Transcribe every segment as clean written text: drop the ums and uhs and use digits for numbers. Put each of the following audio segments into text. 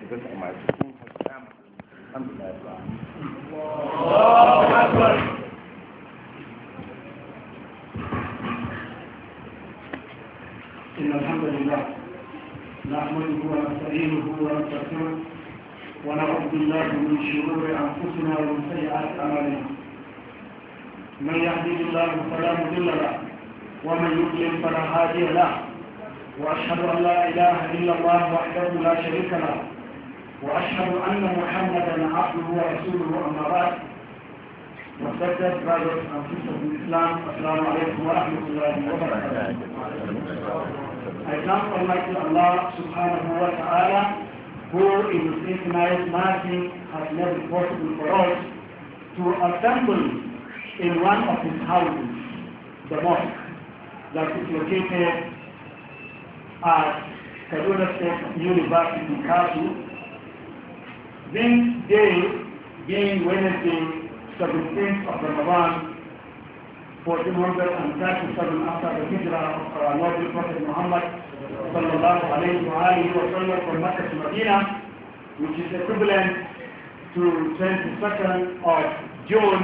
because of my school has Alhamdulillah. إن الحمد لله نحمده ونستعينه ونستغفره ونعوذ بالله من شرور أنفسنا ومن سيئات أعمالنا من يهده الله فلا مضل له ومن يضلل فلا هادي له وأشهد أن لا إله إلا الله وحده لا شريك له وأشهد أن محمدا عبده ورسوله أما بعد Respected brothers and sisters in Islam, Assalamu alaikum wa rahmatullahi wa barakatuh. I thank Almighty Allah subhanahu wa ta'ala who in His infinite mercy has made it possible for us to assemble in one of His houses, the mosque that is located at Kaduna State University, Kasu. This day being Wednesday, 17th of Ramadan, 1437 after the hijrah of our noble Prophet Muhammad sallallahu alayhi wa sallam from Mecca to Medina, which is equivalent to 22nd of June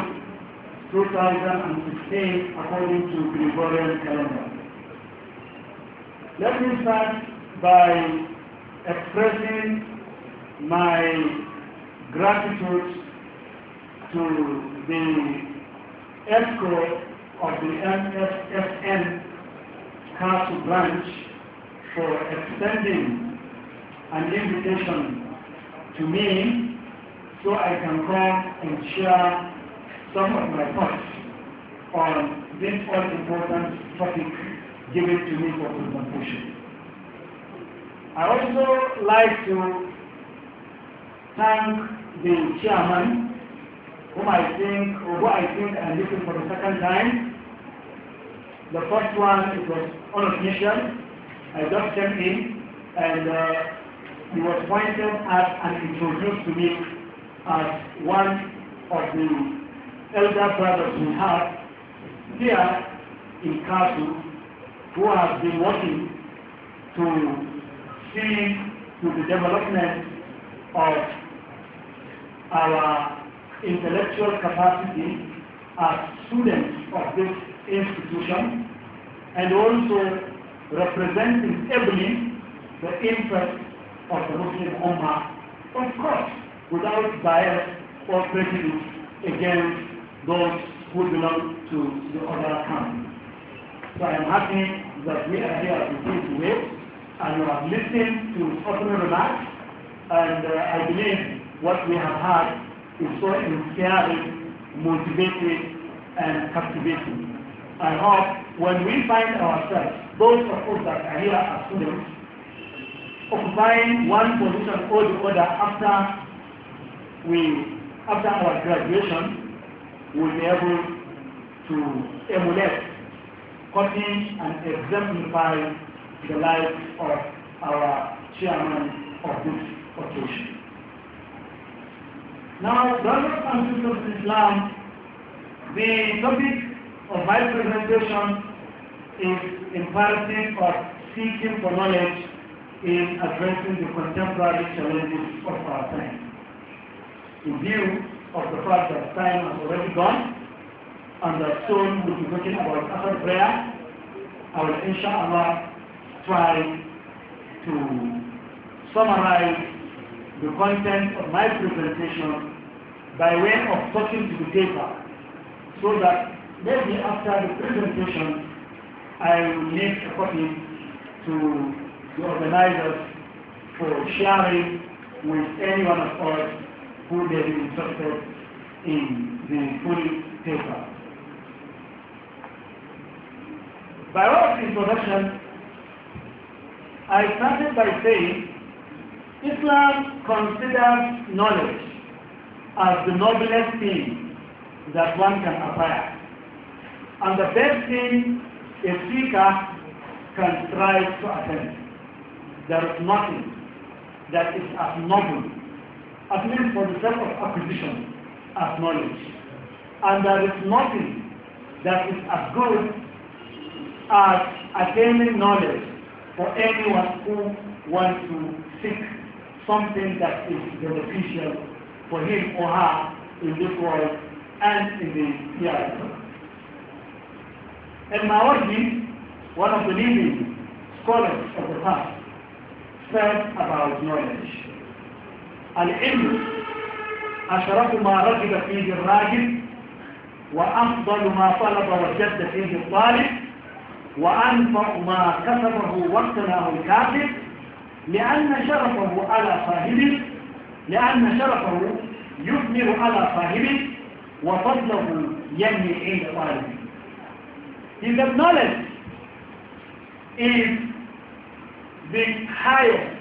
2016 according to Gregorian calendar. Let me start by expressing my gratitude to the ESCO of the MSFN Council branch for extending an invitation to me so I can come and share some of my thoughts on this all-important topic given to me for presentation. I also like to thank the chairman who I think I'm looking for the second time. The first one, it was unofficial. I just came in and he was pointed at and introduced to me as one of the elder brothers we have here in Kasu who have been working to see to the development of our intellectual capacity as students of this institution and also representing ably the interests of the Muslim Ummah, of course, without bias or prejudice against those who belong to the other camp. So I am happy that we are here to do today and you have listened to opening remarks, and I believe what we have had is so inspiring, motivating, and captivating. I hope when we find ourselves, those of us that are here as students, occupying one position or the other after our graduation, we'll be able to emulate, copy, and exemplify the life of our chairman of this occasion. Now, brothers and sisters in Islam, the topic of my presentation is imperative of seeking for knowledge in addressing the contemporary challenges of our time. In view of the fact that time has already gone, and that soon we'll be talking about Asr prayer, I will inshallah try to summarize the content of my presentation by way of talking to the paper, so that maybe after the presentation I will leave a copy to the organizers for sharing with any one of us who may be interested in the full paper. By way of introduction, I started by saying Islam considers knowledge as the noblest thing that one can acquire, and the best thing a seeker can strive to attain. There is nothing that is as noble, at least for the sake of acquisition, as knowledge. And there is nothing that is as good as attaining knowledge for anyone who wants to seek something that is beneficial for him or her in this world and in the hereafter. And Mawardi, one of the leading scholars of the past, said about knowledge. العلم أشرف ما رغب فيه الراغب وأفضل ما طلب وجد فيه الطالب وأنفع ما كسبه واقتناه الكاتب لأن شرفه يثمر على صاحبه وفضله ينمي عند طالبه. His knowledge is the highest,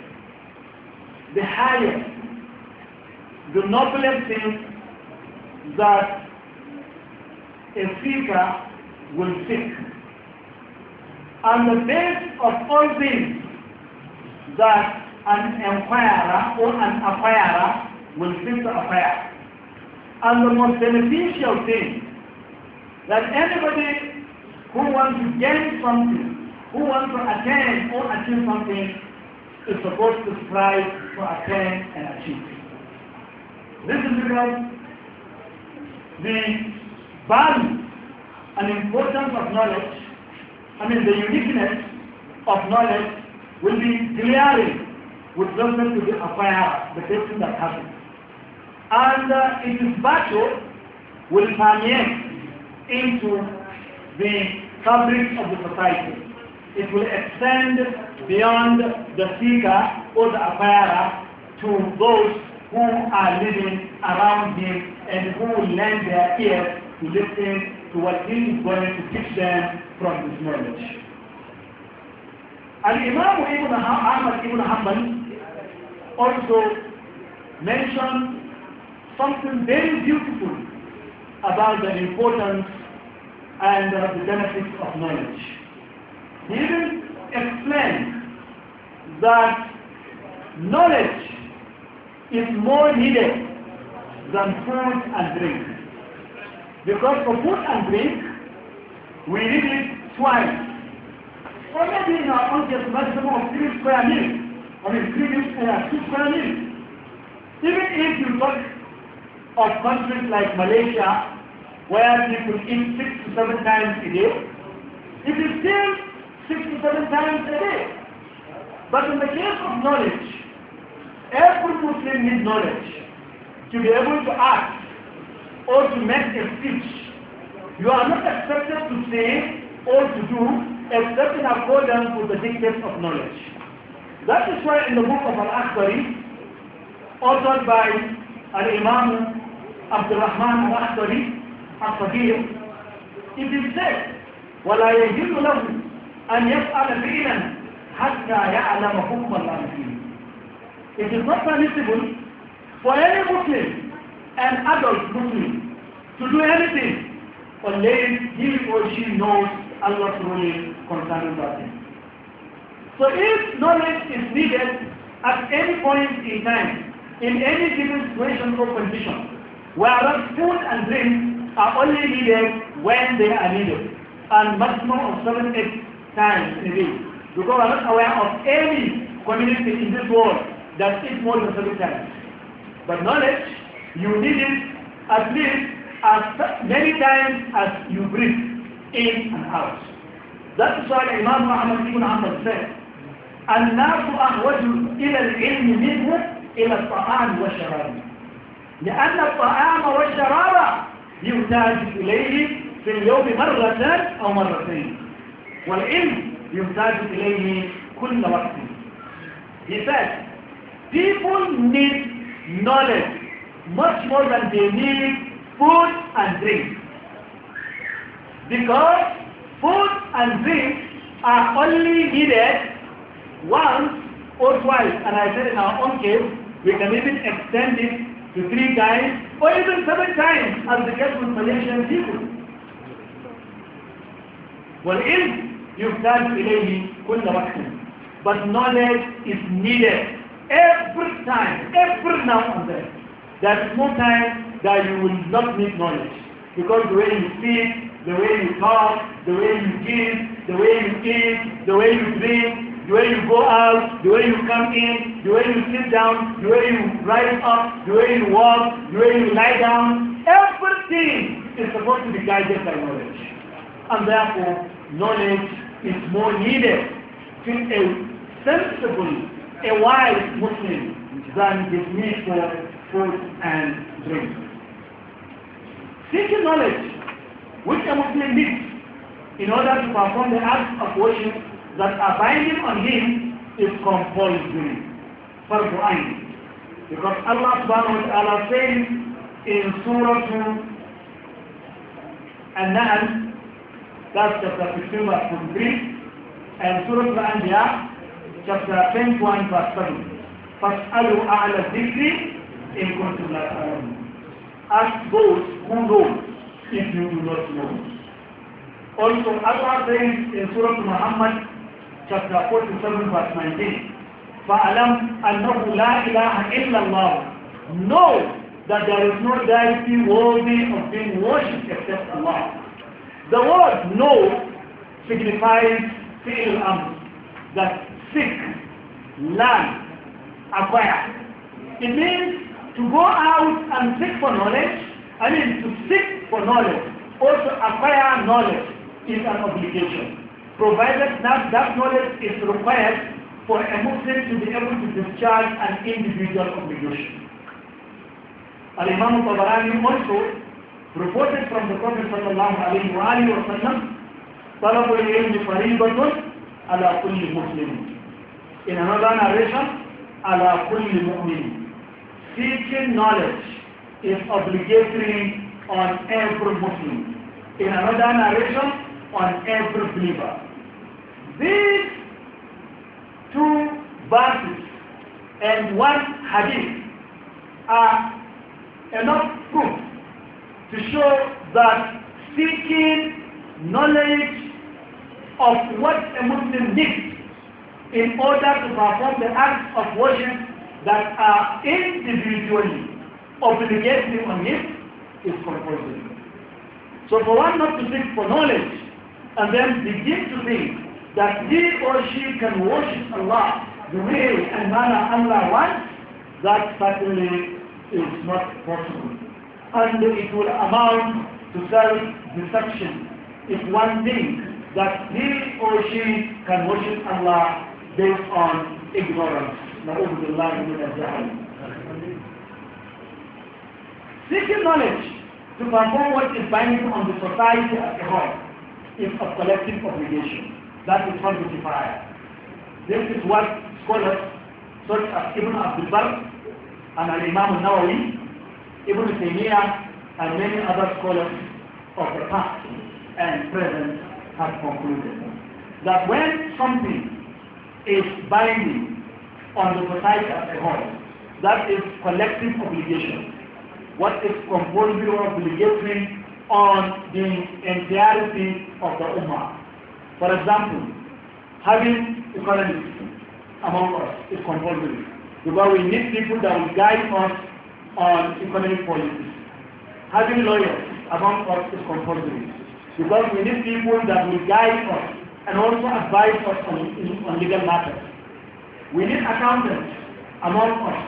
the noblest thing that a seeker will seek. And the base of all things that an inquirer or an acquirer will seek to acquire. And the most beneficial thing that anybody who wants to gain something, who wants to attain or achieve something, is supposed to strive to attain and achieve. This is because the value and importance of knowledge, the uniqueness of knowledge will be glaring with respect to the acquirer, the person that has it. And its virtue will permeate into the fabric of the society. It will extend beyond the seeker or the acquirer to those who are living around him and who will lend their ears to listen to what he is going to teach them from his knowledge. Al-Imam Ahmad ibn Hanbal also mentioned something very beautiful about the importance and the benefits of knowledge. He even explained that knowledge is more needed than food and drink. Because for food and drink, we need it twice. Or maybe in our own case, maximum of 3 square meals. 2 square meals. Even if you talk of countries like Malaysia, where people eat 6 to 7 times a day, it is still 6 to 7 times a day. But in the case of knowledge, every Muslim needs knowledge to be able to act or to make a speech. You are not expected to say or to do except in accordance with the dictates of knowledge. That is why in the book of Al-Akhdari, authored by Al-Imam Abdul Rahman Al-Akhdari, Al-Faqih, it is said, وَلَا يَجِلُّ لَهُ أَنْ يَفْعَلَ فِعْلًا حَتَّى يَعْلَمَ حُكْمَ اللَّهِ فِيهِ. It is not permissible for any Muslim, an adult Muslim, to do anything unless he or she knows Allah's ruling concerning that thing. So if knowledge is needed at any point in time, in any given situation or condition, whereas food and drink are only needed when they are needed, and maximum of 7-8 times in a day, because we are not aware of any community in this world that eats more than 7 times. But knowledge, you need it at least as many times as you breathe in and out. That is why Imam Ahmad ibn Hanbal said, الناس أحوج إلى العلم منه إلى الطعام والشراب لأن الطعام والشراب يحتاج إليه في اليوم مرة أو مرتين والعلم يحتاج إليه كل وقت. He said, people need knowledge much more than they need food and drink, because food and drink are only needed once or twice, and I said in our own case we can even extend it to 3 times or even 7 times as the case with Malaysian people. والعلم يحتاج إليه كل وقت, but knowledge is needed every time, every now and then. There is no time that you will not need knowledge, because the way you speak, the way you talk, the way you give, the way you eat, the way you drink, the way you go out, the way you come in, the way you sit down, the way you rise up, the way you walk, the way you lie down. Everything is supposed to be guided by knowledge. And therefore, knowledge is more needed to a sensible, a wise Muslim than the need for food and drink. Seeking knowledge, which a Muslim needs in order to perform the acts of worship that are binding on him, is compulsory. Fardu Ain. Because Allah subhanahu wa ta'ala says in Surah An-Nahl, that's chapter 15 verse 23, and Surah Al-Anbiya, chapter 21 verse 7. فَاسْأَلُوا أَعْلَى الذِّكْرِ إِن كُنتُمْ لَا تَعْلَمُونَ. Ask those who know if you do not know. Also, Allah says in Surah Muhammad, chapter 47 verse 19, فَأَلَمْ أَنَّهُ لَا إِلَهَ إِلَّا اللَّهُ. Know that there is no deity worthy of being worshipped except Allah. The word know signifies fi'l amr, that seek, learn, acquire. It means to go out and seek for knowledge, to seek for knowledge, or to acquire knowledge is an obligation, provided that knowledge is required for a Muslim to be able to discharge an individual obligation. Al-Imam Tabarani also reported from the Prophet sallallahu alayhi wa sallam, طَلَبُ الْعِلْمِ فَرِيضَةٌ عَلَى كُلِّ مُسْلِمٍ. In another narration, عَلَى كُلِّ مُؤْمِنٍ. Seeking knowledge is obligatory on every Muslim. In another narration, on every believer. These two verses and one hadith are enough proof to show that seeking knowledge of what a Muslim needs in order to perform the acts of worship that are individually obligatory on him is compulsory. So for one not to seek for knowledge and then begin to think that he or she can worship Allah the way and manner Allah wants, that certainly is not possible. And it will amount to self-deception if one thinks that he or she can worship Allah based on ignorance. Seeking knowledge to perform what is binding on the society as a whole is a collective obligation. That is Fardu Kifaya. This is what scholars such as Ibn Abdul Barr and Al-Imam al-Nawawi, Ibn Taymiyyah, and many other scholars of the past and present have concluded that when something is binding on the society as a whole, that is collective obligation. What is compulsory or obligatory on the entirety of the Ummah. For example, having economics among us is compulsory because we need people that will guide us on economic policies. Having lawyers among us is compulsory because we need people that will guide us and also advise us on legal matters. We need accountants among us.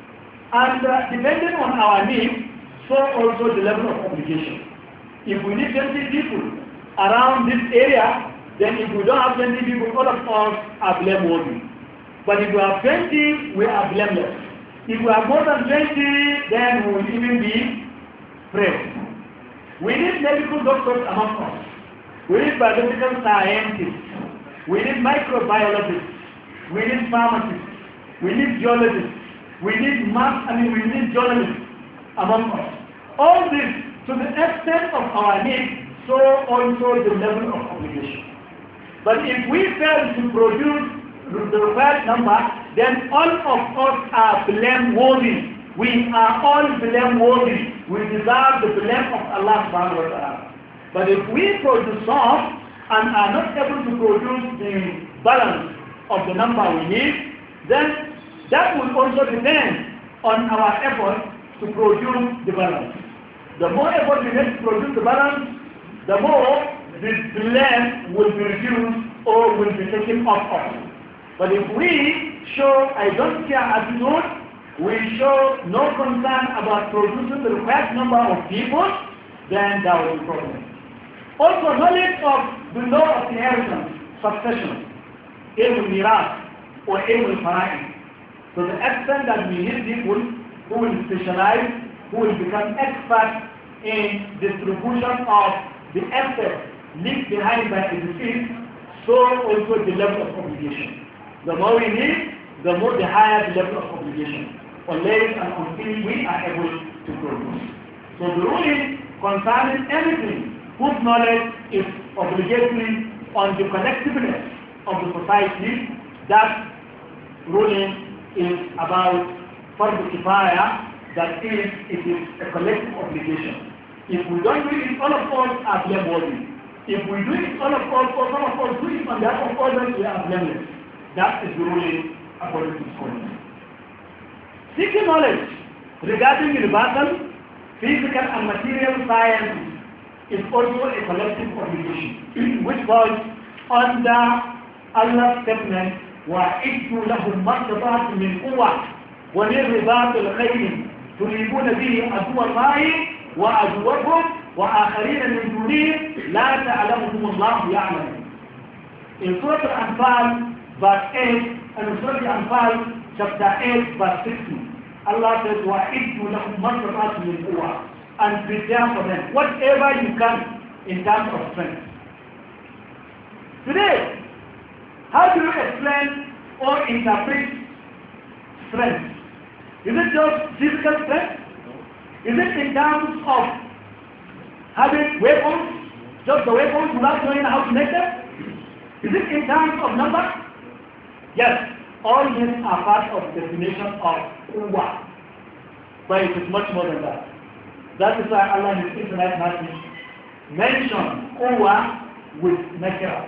And depending on our needs, so also the level of obligation. If we need 20 people around this area, then if we don't have 20 people, all of us are blameworthy. But if we have 20, we are blameless. If we have more than 20, then we will even be praised. We need medical doctors among us. We need biological scientists. We need microbiologists. We need pharmacists. We need geologists. We need we need journalists among us. All this, to the extent of our need, so also the level of obligation. But if we fail to produce the required number, then all of us are blameworthy. We are all blameworthy. We deserve the blame of Allah subhanahu wa ta'ala. But if we produce some and are not able to produce the balance of the number we need, then that will also depend on our effort to produce the balance. The more effort we make to produce the balance, the more the blame will be reduced or will be taken off us. But if we show I don't care attitude, we show no concern about producing the required number of people, then there will be problem. Also, knowledge of the law of inheritance, succession, ilm miras, or ilm fara'id. To the extent that we need people who will specialize, who will become experts in distribution of the assets left behind by the deceased, so also the level of obligation. The more we need, the more the higher the level of obligation, unless and until we are able to produce. So the ruling concerning anything whose knowledge is obligatory on the collectiveness of the society, that ruling is about fardu kifaya, that is, it is a collective obligation. If we don't do it, all of us are blameworthy. If we do it, all of us, or some of us do it on behalf of others, we are blameless. That is the ruling according to scholars. Seeking knowledge regarding universal, physical and material sciences is also a collective obligation, which falls under Allah's statement, وَإِدُّوا لَهُمْ مَسْتَطَعْتُ مِنْ قُوَّةٍ وَمِنْ رِبَاطِ الْخَيْلِ تُرِيبُونَ بِهِ عَدُوَّ اللَّهِ وَعَدُوَّكُمْ وَآخَرِينَ مِنْ دُونِهِمْ لَا تَعْلَمُهُمُ اللَّهُ يَعْلَمُ. In Surah Al-Anfal, verse 8, and in Surah Al-Anfal, chapter 8, verse 60, Allah says, وَإِدُّوا لَهُمْ مَسْتَطَعْتُ مِنْ قُوَّةٍ, and prepare for them whatever you can in terms of strength. Today, how do you explain or interpret strength? Is it just physical strength? Is it in terms of having weapons, just the weapons without knowing how to make them? Is it in terms of number? Yes, all these are part of the definition of quwwah, but it is much more than that. That is why Allah in His infinite mercy mentioned quwwah with nakira.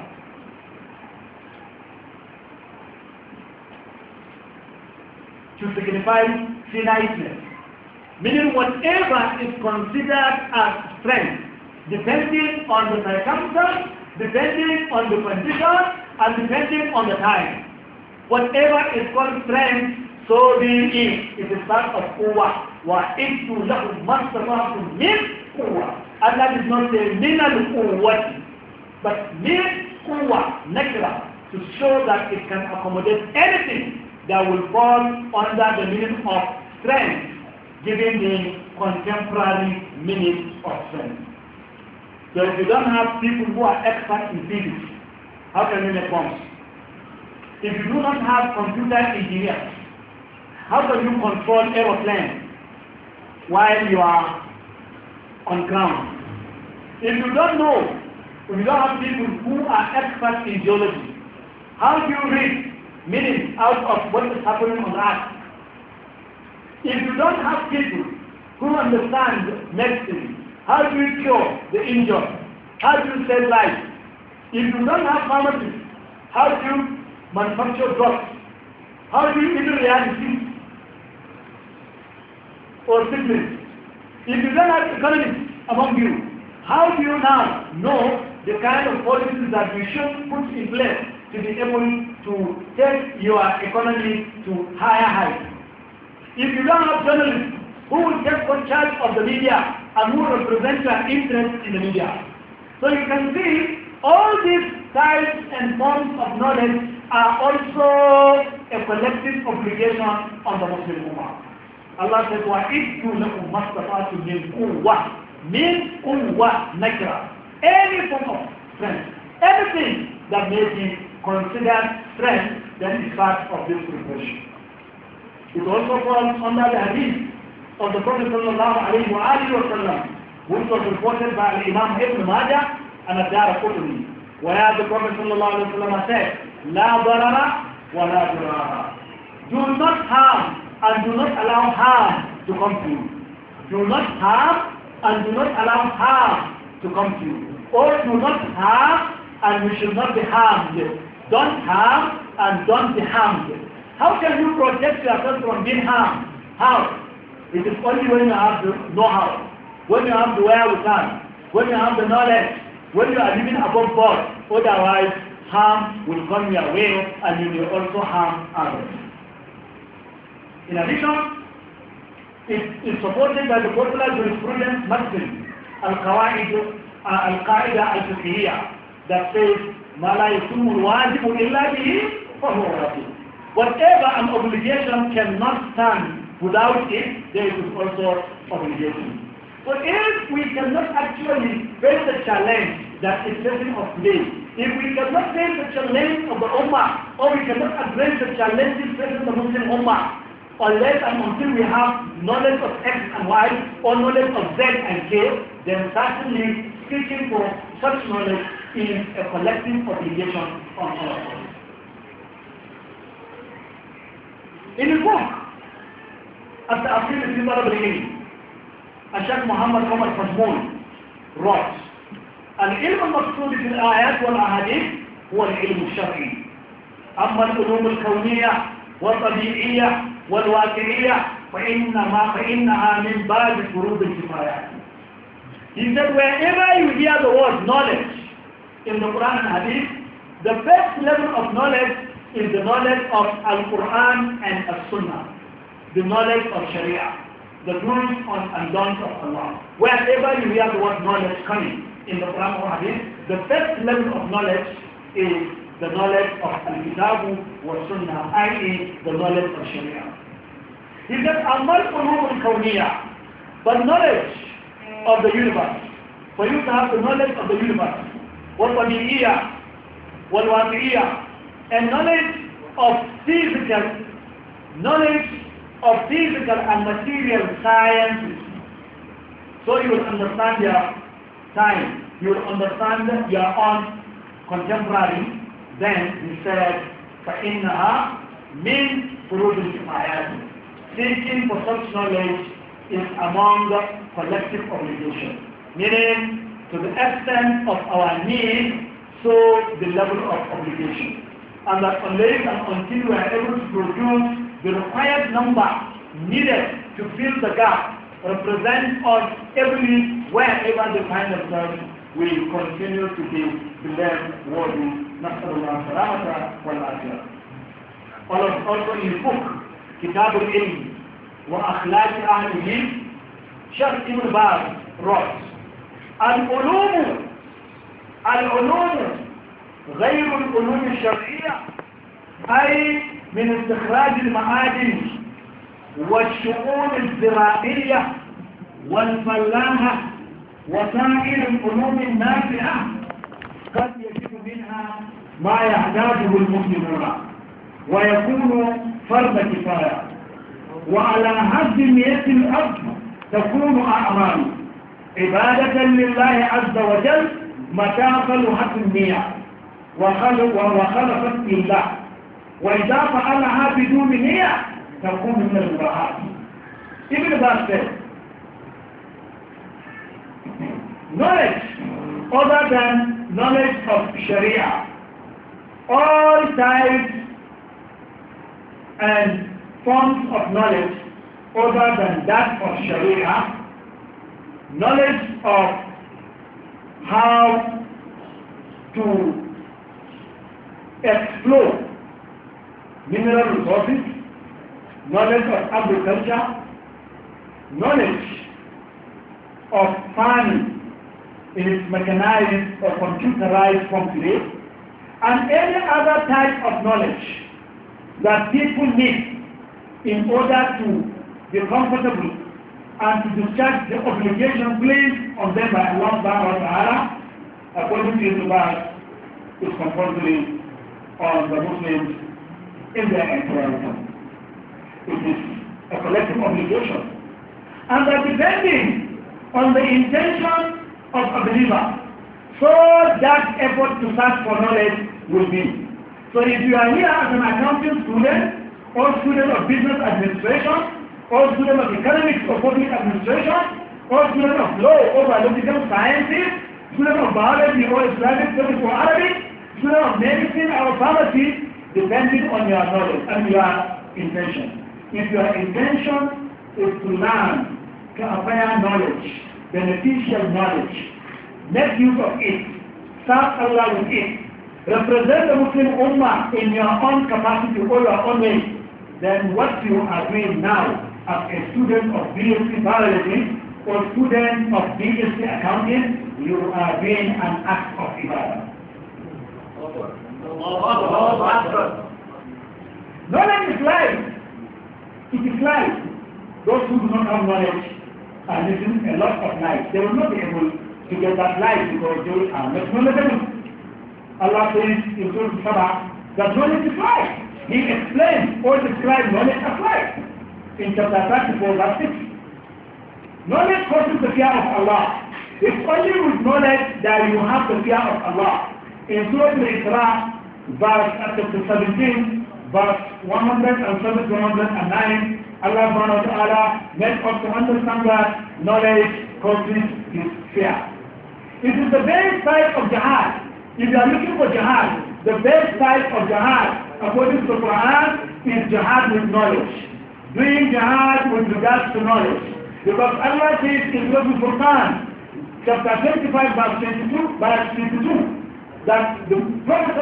To signify finiteness, meaning whatever is considered as strength, depending on the circumstance, depending on the condition, and depending on the time. Whatever is called strength, so be it. It is part of quwwah. وَإِدُّ لَهُ مَسْتَطَعْتُم مِّن قُوَّةٍ. Allah did not say مِنَ الْقُوَّةِ, but مِن قُوَّةٍ, nakira, to show that it can accommodate anything that will fall under the meaning of strength, given the contemporary meaning of strength. So if you don't have people who are experts in physics, how can you make bombs? If you do not have computer engineers, how can you control aeroplanes while you are on ground? If you don't know, if you don't have people who are experts in geology, how do you read meaning out of what is happening on earth? If you don't have people who understand medicine, how do you cure the injured? How do you save life? If you don't have pharmacists, how do you manufacture drugs? How do you even react disease or sickness? If you don't have economists among you, how do you now know the kind of policies that we should put in place to be able to take your economy to higher heights? If you don't have journalists who will take charge of the media and who represent your interest in the media. So you can see all these types and forms of knowledge are also a collective obligation on the Muslim Ummah. Allah says, وَإِدُّ لَكُمْ مَسْتَطَعْتُ مِنْ قُوَّةٍ. Min quwwah nakira. Any form of strength, anything that may be considered strength, then is part of this preparation. It also falls under the hadith of the Prophet sallallahu alayhi wa sallam, which was reported by Imam Ibn Majah and Ad-Daraqutni, where the Prophet sallallahu alayhi wa sallam said, La darara wa la dirara. Do not harm and do not allow harm to come to you. Do not harm and do not allow harm to come to you. Or do not harm and you should not be harmed. Don't harm and don't be harmed. How can you protect yourself from being harmed? How? It is only when you have the know-how, when you have the wherewithal, when you have the knowledge, when you are living above board. Otherwise, harm will come your way and you will also harm others. In addition, it is supported by the popular jurisprudence maxim, Al-Qaida Al-Fiqhiyya, that says, مَا لَا يَكُونُ الْوَاجِبُ إِلَّا بِهِ فَهُوَ وَاجِبٌ. Whatever an obligation cannot stand without it, there is also obligation. So if we cannot actually face the challenge that is facing us today, if we cannot face the challenge of the Ummah, or we cannot address the challenges facing the Muslim Ummah, unless and until we have knowledge of X and Y, or knowledge of Z and K, then certainly seeking for such knowledge is a collective obligation on all of us. In his book, At-Ta'qib fi Talab al-Ilm, Sheikh Muhammad Omar Fazmoon wrote, العلم المقصود في الآيات والأحاديث هو العلم الشرعي. أما العلوم الكونية والطبيعية والواقعية فإنها من باب فروض الكفايات. He said, wherever you hear the word knowledge in the Quran and Hadith, the first level of knowledge is the knowledge of Al-Quran and As-Sunnah, the knowledge of Sharia, the do's and don'ts of Allah. Wherever you hear the word knowledge coming in the Quran or Hadith, the first level of knowledge is the knowledge of Al-Kitabu wa Sunnah, i.e. the knowledge of Sharia. He said, Amal Ulum al-Kawniyah, but knowledge of the universe, for you to have the knowledge of the universe, wal-Tabi'iyah, wal-Waqi'iyah, and knowledge of physical and material sciences. So you will understand your time, you will understand your own contemporary. Then he said, فَإِنَّهَا مِنْ فُرُوضِ الْكِفَايَاتِ. Seeking for such knowledge is among the collective obligations, meaning to the extent of our need, so the level of obligation. And that unless and until we are able to produce the required number needed to fill the gap, represent us every wherever they find themselves, we continue to be led worthy. Nasrullah Salamata wal Afiyah. Also in the book, Kitab al-Ilm wa Akhlaq Ahlihi, Shaykh Ibn Baz wrote, Al-Ulum غير العلوم الشرعية أي من استخراج المعادن والشؤون الزراعية والفلاحة وسائر العلوم النافعة قد يجد منها ما يحتاجه المسلمون ويكون فرض كفاية، وعلى حد نية الأرض تكون أعمال عبادة لله عز وجل متى خلقت النية وخلقت لله، وإذا فعلها بدون نية تكون من المباحات. Ibn Baz said, knowledge other than knowledge of Sharia, all types and forms of knowledge other than that of Sharia, knowledge of how to explore mineral resources, knowledge of agriculture, knowledge of farming in its mechanized or computerized form today, and any other type of knowledge that people need in order to be comfortable and to discharge the obligation placed on them by Allah subhanahu wa ta'ala, according to the verse, is compulsory on the Muslims in their entirety. It is a collective obligation. And that depending on the intention of a believer, so that effort to search for knowledge will be. So if you are here as an accounting student, or student of business administration, or student of economics or public administration, or student of law or biological sciences, student of biology or Islamic studies or Arabic, student of medicine or pharmacy, depending on your knowledge and your intention. If your intention is to learn, to acquire knowledge, beneficial knowledge, make use of it, serve Allah with it, represent the Muslim Ummah in your own capacity or your own way, then what you are doing now as a student of BSc Biology or student of BSc Accounting, you are doing an act of ibadah. Knowledge is life. It is life. Those who do not have knowledge are living a lot of life. They will not be able to get that life because they are not knowledgeable. Allah says in Surah Sabah that knowledge is life. He explains or describes knowledge as life in chapter 34 verse 6. Knowledge causes the fear of Allah. It's only with knowledge that you have the fear of Allah. In Surah Al-Isra, verse chapter 17, verse 107 to 109, Allah subhanahu wa ta'ala made us to understand that knowledge causes his fear. It is the best side of jihad. If you are looking for jihad, the best side of jihad, according to the Quran, is jihad with knowledge. Doing jihad with regards to knowledge. Because Allah says in Surah Al-Furqan, chapter 25, verse 22, that the Prophet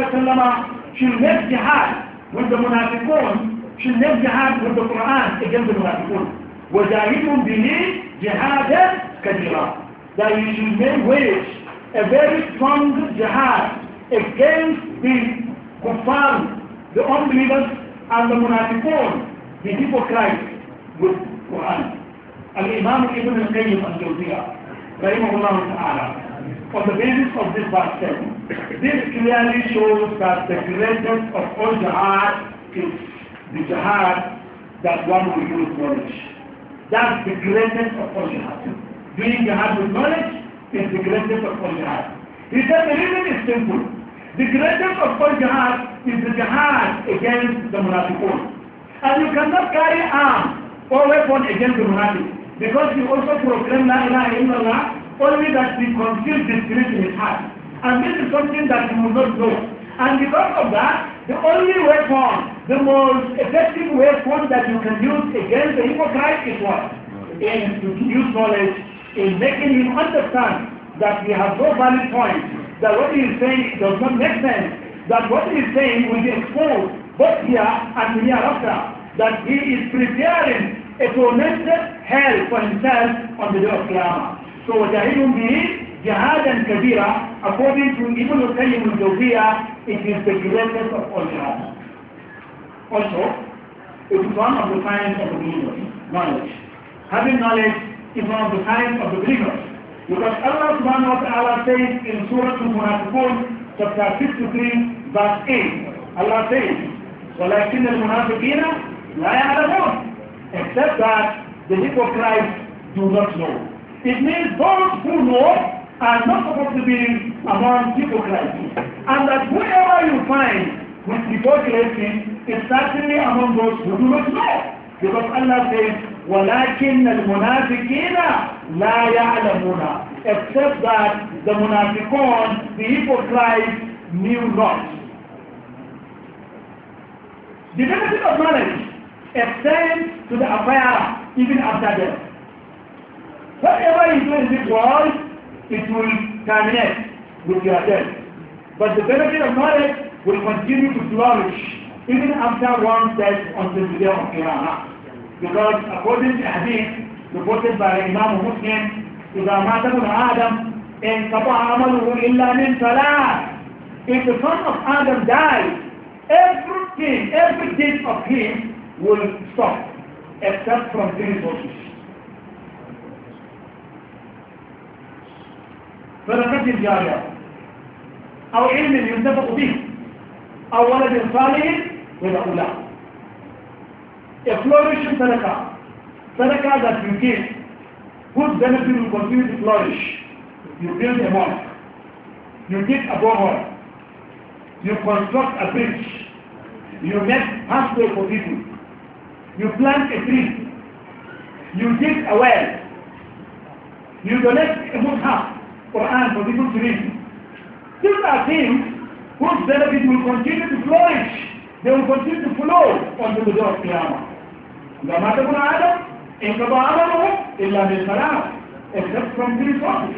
ﷺ should make jihad with the munafiqun, should make jihad with the Quran against the munafiqun. وَجَاهِدٌ بِهِ جِهَادًا كَبِيرًا. That you should wage a very strong jihad against the kuffar, the unbelievers, and the munafiqun, the hypocrites, with Quran. Al-Imam Ibn al-Qayyim al-Jawziyah, rahimahullah ta'ala, on the basis of this verse 7, this clearly shows that the greatest of all jihad is the jihad that one will use knowledge. That's the greatest of all jihad. Doing jihad with knowledge is the greatest of all jihad. He said the reason is simple. The greatest of all jihad is the jihad against the munafiqun. And you cannot carry arms or weapon against the munafiq, because you also proclaim La ilaha illallah, only that he conceals the spirit in his heart. And this is something that you will not know. And because of that, the only weapon, the most effective weapon that you can use against the hypocrite is what? Is to use knowledge, in making him understand that he has no valid point, that what he is saying does not make sense, that what he is saying will be exposed both here and hereafter, that he is preparing a tormented hell for himself on the day of Qiyamah. So وَجَاهِدٌ بِهِ جِهَادًا كَبِيرًا, according to Ibn al-Qayyim al-Jawziyah, it is the greatest of all jihad. Also, it is one of the signs of the believers, knowledge. Having knowledge is one of the signs of the believers. Because Allah subhanahu wa ta'ala says in Surah Al-Munafiqun, chapter 63, verse 8, Allah says, وَلَكِنَّ الْمُنَافِقِينَ لَا يَعْلَمُونَ, except that the hypocrites do not know. It means those who know are not supposed to be among hypocrites. And that whoever you find with hypocrisy is certainly among those who do not know. Because Allah says, وَلَكِنَّ الْمُنَافِقِينَ لَا يَعْلَمُونَ, except that the munafiqun, the hypocrites, knew not. The benefit of knowledge extends to the affair even after death. Whatever you do in this world, it will terminate with your death. But the benefit of knowledge will continue to flourish even after one's death until the day of Qiyamah. Because according to hadith reported by Imam Muslim, إِذَا مَاتَ ابْنُ آدَمَ انْقَطَعَ عَمَلُهُ إِلَّا مِنْ ثَلَاثٍ. If the son of Adam dies, every deed of him will stop except from three sources. صدقة جارية أو علم ينتفع به أو ولد صالح يدعو له. A flourishing sadaqah that you give, whose benefit will continue to flourish. You build a mosque, you dig a borehole, you construct a bridge, you make pathway for people, you plant a tree, you dig a well, you donate a mushaf, Quran for people to read. These are things whose benefit will continue to flourish. They will continue to flow until the day of Qiyamah. إِذَا مَاتَ ابْنُ آدَمَ انْقَطَعَ عَمَلُهُ إِلَّا مِنْ ثَلَاثٍ, except from three sources.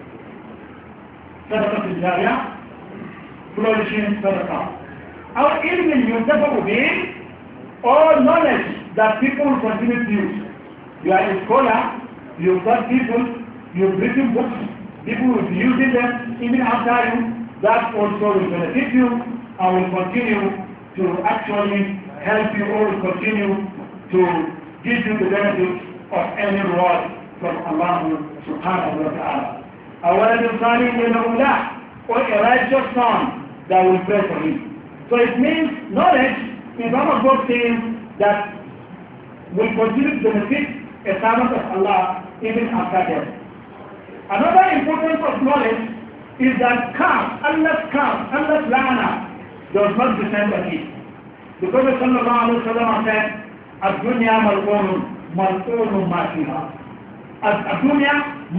صدقة الجارية, flourishing sadaqah. أو علم ينتفع به, all knowledge that people will continue to use. You are a scholar, you've got people, you've written books, people will be using them even after you. That also will benefit you and will continue to actually help you or will continue to give you the benefits of any reward from Allah subhanahu wa ta'ala. أولا يصالي للأولى, or a righteous son that will pray for him. So it means knowledge is one of those things that will continue to benefit a servant of Allah even after death. Another importance of knowledge is that Allah's la'ana does not descend on it. The Prophet sallallahu alayhi wa sallam said, الدنيا ملعون ما فيها. الدنيا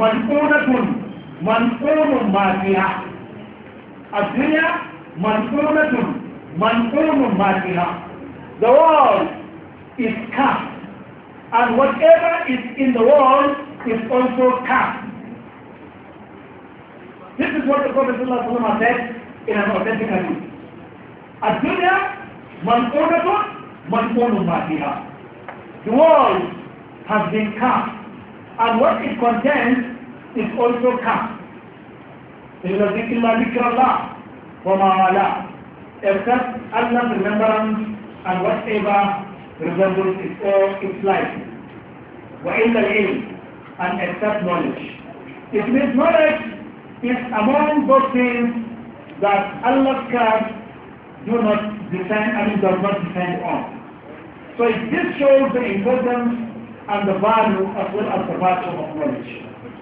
ملعون ما فيها. الدنيا ملعون ما فيها. The world is cursed, and whatever is in the world is also cursed. This is what the Prophet sallallahu alayhi wa sallam said in an authentic hadith. الدنيا ملعون ما فيها. The world has been cursed, and what it contains is also cursed. Except Allah's remembrance and whatever resembles its life. وَإِلَّا الْعِلْمِ, and except knowledge. It means knowledge is among those things that Allah's curse does not depend on. So this shows the importance and the value as well as the virtue of knowledge.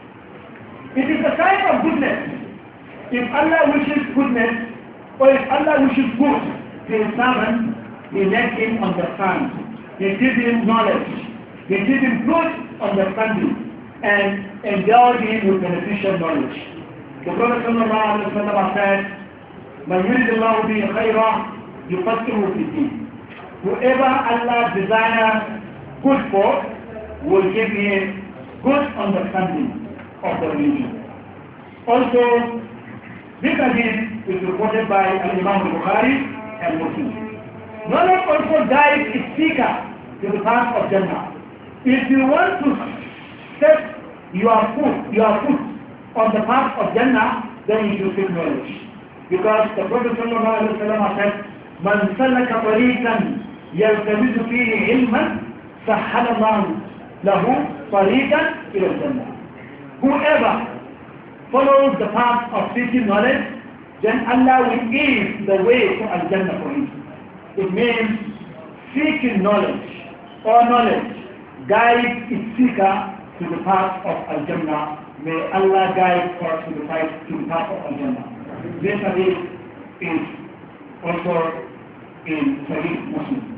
It is a sign of goodness. If Allah wishes goodness, or if Allah wishes good to his servant, he let him understand. He gives him knowledge. He gives him good understanding and endowed him with beneficial knowledge. The Prophet ﷺ said, مَنْ يُرِدِ اللَّهُ بِهِ خَيْرًا يُفَقِّهُ فِي الدِّينِ. Whoever Allah desires good for will give him good understanding of the religion. Also, this hadith is reported by Imam Bukhari and Muslim. Knowledge also guides its seeker to the path of Jannah. If you want to set your foot on the path of Jannah, then you should seek knowledge. Because the Prophet ﷺ said, مَنْ سَلَكَ طَرِيقًا يَلْتَمِسُ فِيهِ عِلْمًا سَهَّلَ اللَّهُ لَهُ طَرِيقًا إِلَى الْجَنَّةِ. Whoever follows the path of seeking knowledge, then Allah will ease the way to Al-Jannah for him. It means seeking knowledge or knowledge guides its seeker to the path of Al-Jannah. May Allah guide us to the path of Al-Jannah. This hadith is also in Sahih Muslim.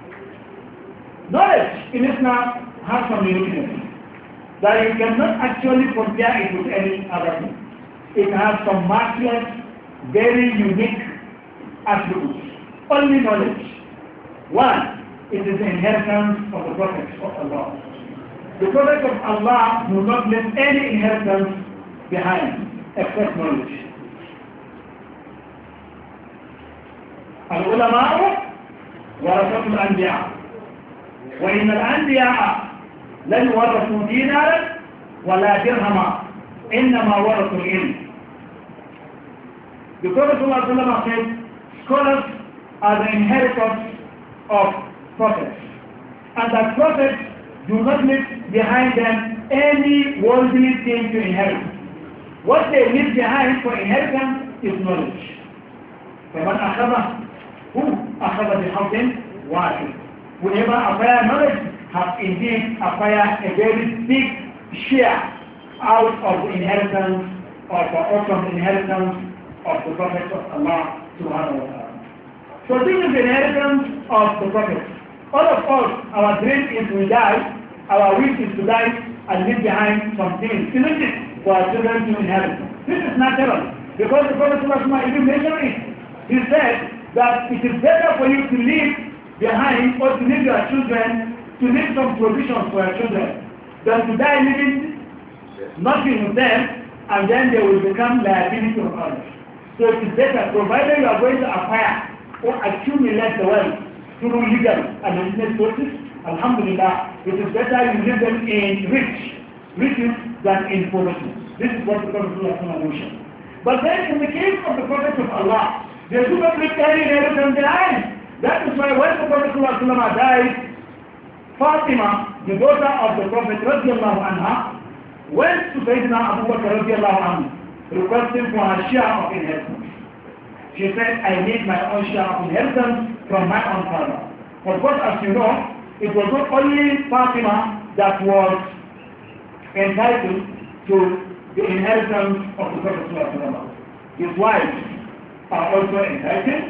Knowledge in Islam has some uniqueness that you cannot actually compare it with any other thing. It has some marvelous, very unique attributes. Only knowledge. One, it is the inheritance of the prophets of Allah. The prophets of Allah do not leave any inheritance behind except knowledge. العلماء ورثة الأنبياء وإن الأنبياء لن ورثوا دينارا ولا درهما إنما ورثوا العلم. The Prophet ﷺ said, scholars are the inheritors of prophets, and that prophets do not leave behind them any worldly thing to inherit. What they leave behind for inheritance is knowledge. فَمَنْ أَخَذَ who أخذ بحظ واحد. Whoever acquire knowledge has indeed acquired a very big share out of the inheritance or from the inheritance of the prophets of Allah subhanahu wa ta'ala. So this is the inheritance of the prophets. All of us, our dream is to die, our wish is to die and leave behind some things, isn't it, for our children to inherit. This is natural, because the Prophet even mentioned it. He said that it is better for you to leave behind or to leave your children, to leave some provisions for your children, than to die leaving nothing with them, and then they will become liability of others. So it is better, provided you are going to acquire or accumulate the wealth, through legal and legitimate sources, alhamdulillah, it is better you leave them in riches than in poverty. This is what the Prophet mentioned. But then in the case of the Prophet of Allah, they do not leave any inheritance behind. That is why when the Prophet died, Fatima, the daughter of the Prophet radiallahu anha, went to Sayyidina Abu Bakr radiallahu anhu, requesting for her share of inheritance. She said, I need my own share of inheritance from my own father. Of course, as you know, it was not only Fatima that was entitled to the inheritance of the Prophet. His wives are also entitled,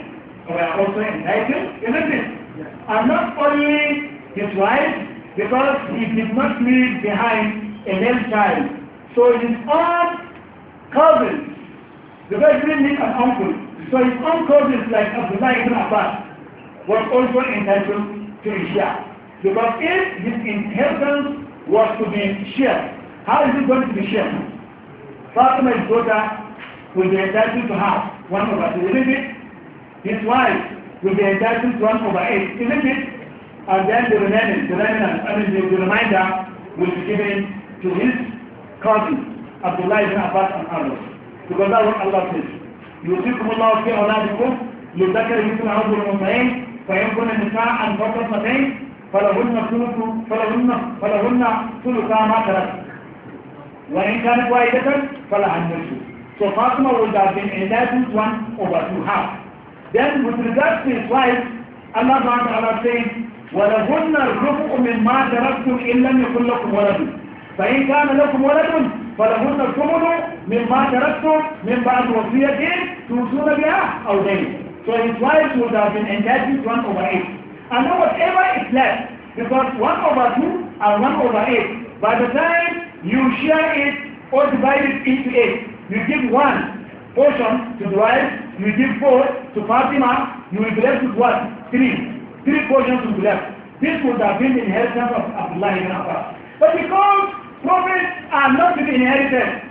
isn't it? And not only his wife, because he did not leave behind a male child. So his own cousins, because he didn't need an uncle, so his own cousins like Abdullah ibn Abbas was also entitled to his share. Because if his inheritance was to be shared, how is it going to be shared? Fatima's daughter will be entitled to half, 1/2, isn't it? His wife will be entitled to 1/8, isn't it? And then the remainder will be given to his cousin, Abdullah ibn Abbas and others. Because that's what Allah says. يُوصِيكُمُ اللَّهُ فِي أَوْلَادِكُمْ لِلذَّكَرِ مِثْلُ حَظِّ الْأُنثَيَيْنِ فَإِنْ كُنَّ نِسَاءً فَوْقَ اثْنَتَيْنِ فَلَهُنَّ ثُلُثَا مَا تَرَكَ وَإِنْ كَانَتْ وَاحِدَةً فَلَهَا النِّصْفُ. So Fatima would have been entitled to 1/2 half. Then with regards to his wife, Allah SWT says, وَلَهُنَّ الرُّبُعُ مِمَّا تَرَكْتُمْ إِنْ لَمْ يَكُنْ لَكُمْ وَلَدٌ فَإِنْ كَانَ لَكُمْ وَلَدٌ فَلَهُنَّ الثُّمُنُ مِمَّا تَرَكْتُمْ مِنْ بَعْدِ وَصِيَّةٍ تُوصُونَ بِهَا أَوْ دَيْنٍ. So his wife would have been entitled to 1/8. And then whatever is left, because 1/2 and 1/8, by the time you share it or divide it into 8, you give 1 portion to the wife, you give 4 to Fatima, you will be left with what? 3 portions will be left. This would have been the inheritance of Abdullah ibn Abbas. But because prophets are not to be inherited,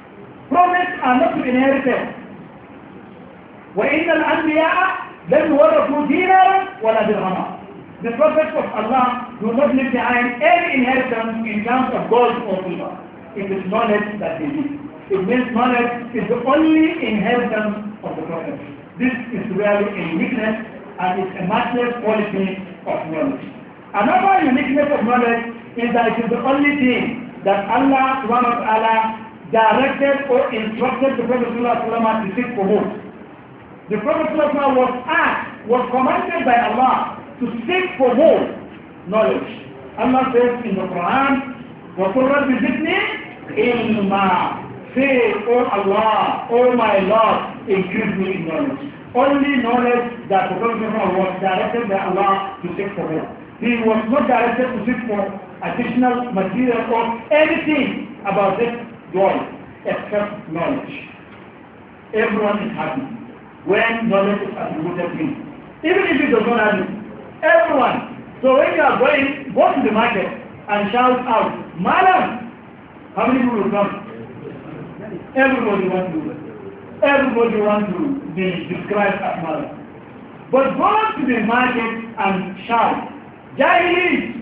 وَإِنَّ الْأَنْبِيَاءَ لَمْ يُوَرَّثُوا دِينَارًا وَلَا دِرْهَمًا. The prophets of Allah do not leave behind any inheritance in terms of gold or silver. It is knowledge that they need. It means knowledge is the only inheritance of the prophets. This is really a uniqueness and it's a matchless quality of knowledge. Another uniqueness of knowledge is that it is the only thing that Allah subhanahu wa ta'ala directed or instructed the Prophet to seek for more. The Prophet was commanded by Allah to seek for more knowledge. Allah says in the Quran, وَقُلْ رَبِّ زِدْنِي عِلْمًا. Say, oh Allah, oh my Lord, increase me in knowledge. Only knowledge that the Prophet was directed by Allah to seek for more. He was not directed to seek for additional material or anything about this world except knowledge. Everyone is happy when knowledge is attributed to him. Even if he does not have it. Everyone. So when you are going, go to the market and shout out, Madam, how many people will come? Everybody wants to be described as Madam. But go to the market and shout, Jahili!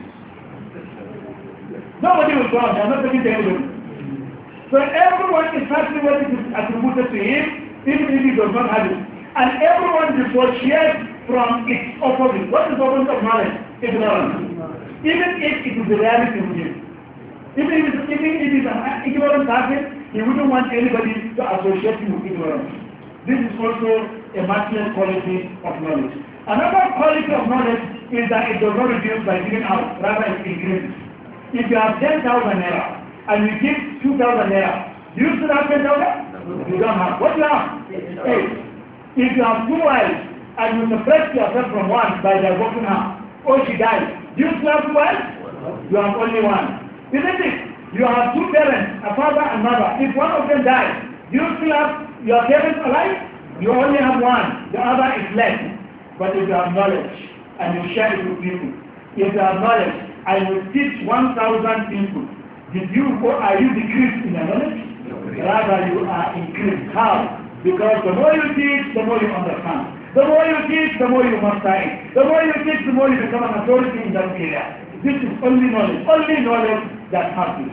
Nobody will come. They are not taking to anybody. So everyone is happy what is attributed to him, even if he does not have it. And everyone dissociates from its opposite. What is the opposite of knowledge? Ignorance. Even if it is the reality with him. Even if it is an ignorant person, he wouldn't want anybody to associate him with ignorance. This is also a matchless quality of knowledge. Another quality of knowledge is that it does not reduce by giving out, rather it increases. If you have 10,000 naira and you give 2,000 naira, do you still have 10,000? You don't have. What do you have? 8. If you have 2 wives and you separate yourself from one by divorcing her, or she dies, do you still have 2 wives? You have only 1. Isn't it? You have 2 parents, a father and mother. If one of them dies, do you still have your parents alive? You only have 1. The other is left. But if you have knowledge and you share it with people, if you have knowledge and you teach 1,000 people, did you or are you decreased in your knowledge? Rather you are increased. How? Because the more you teach, the more you understand. The more you teach, the more you master it. The more you teach, the more you become an authority in that area. This is only knowledge that happens.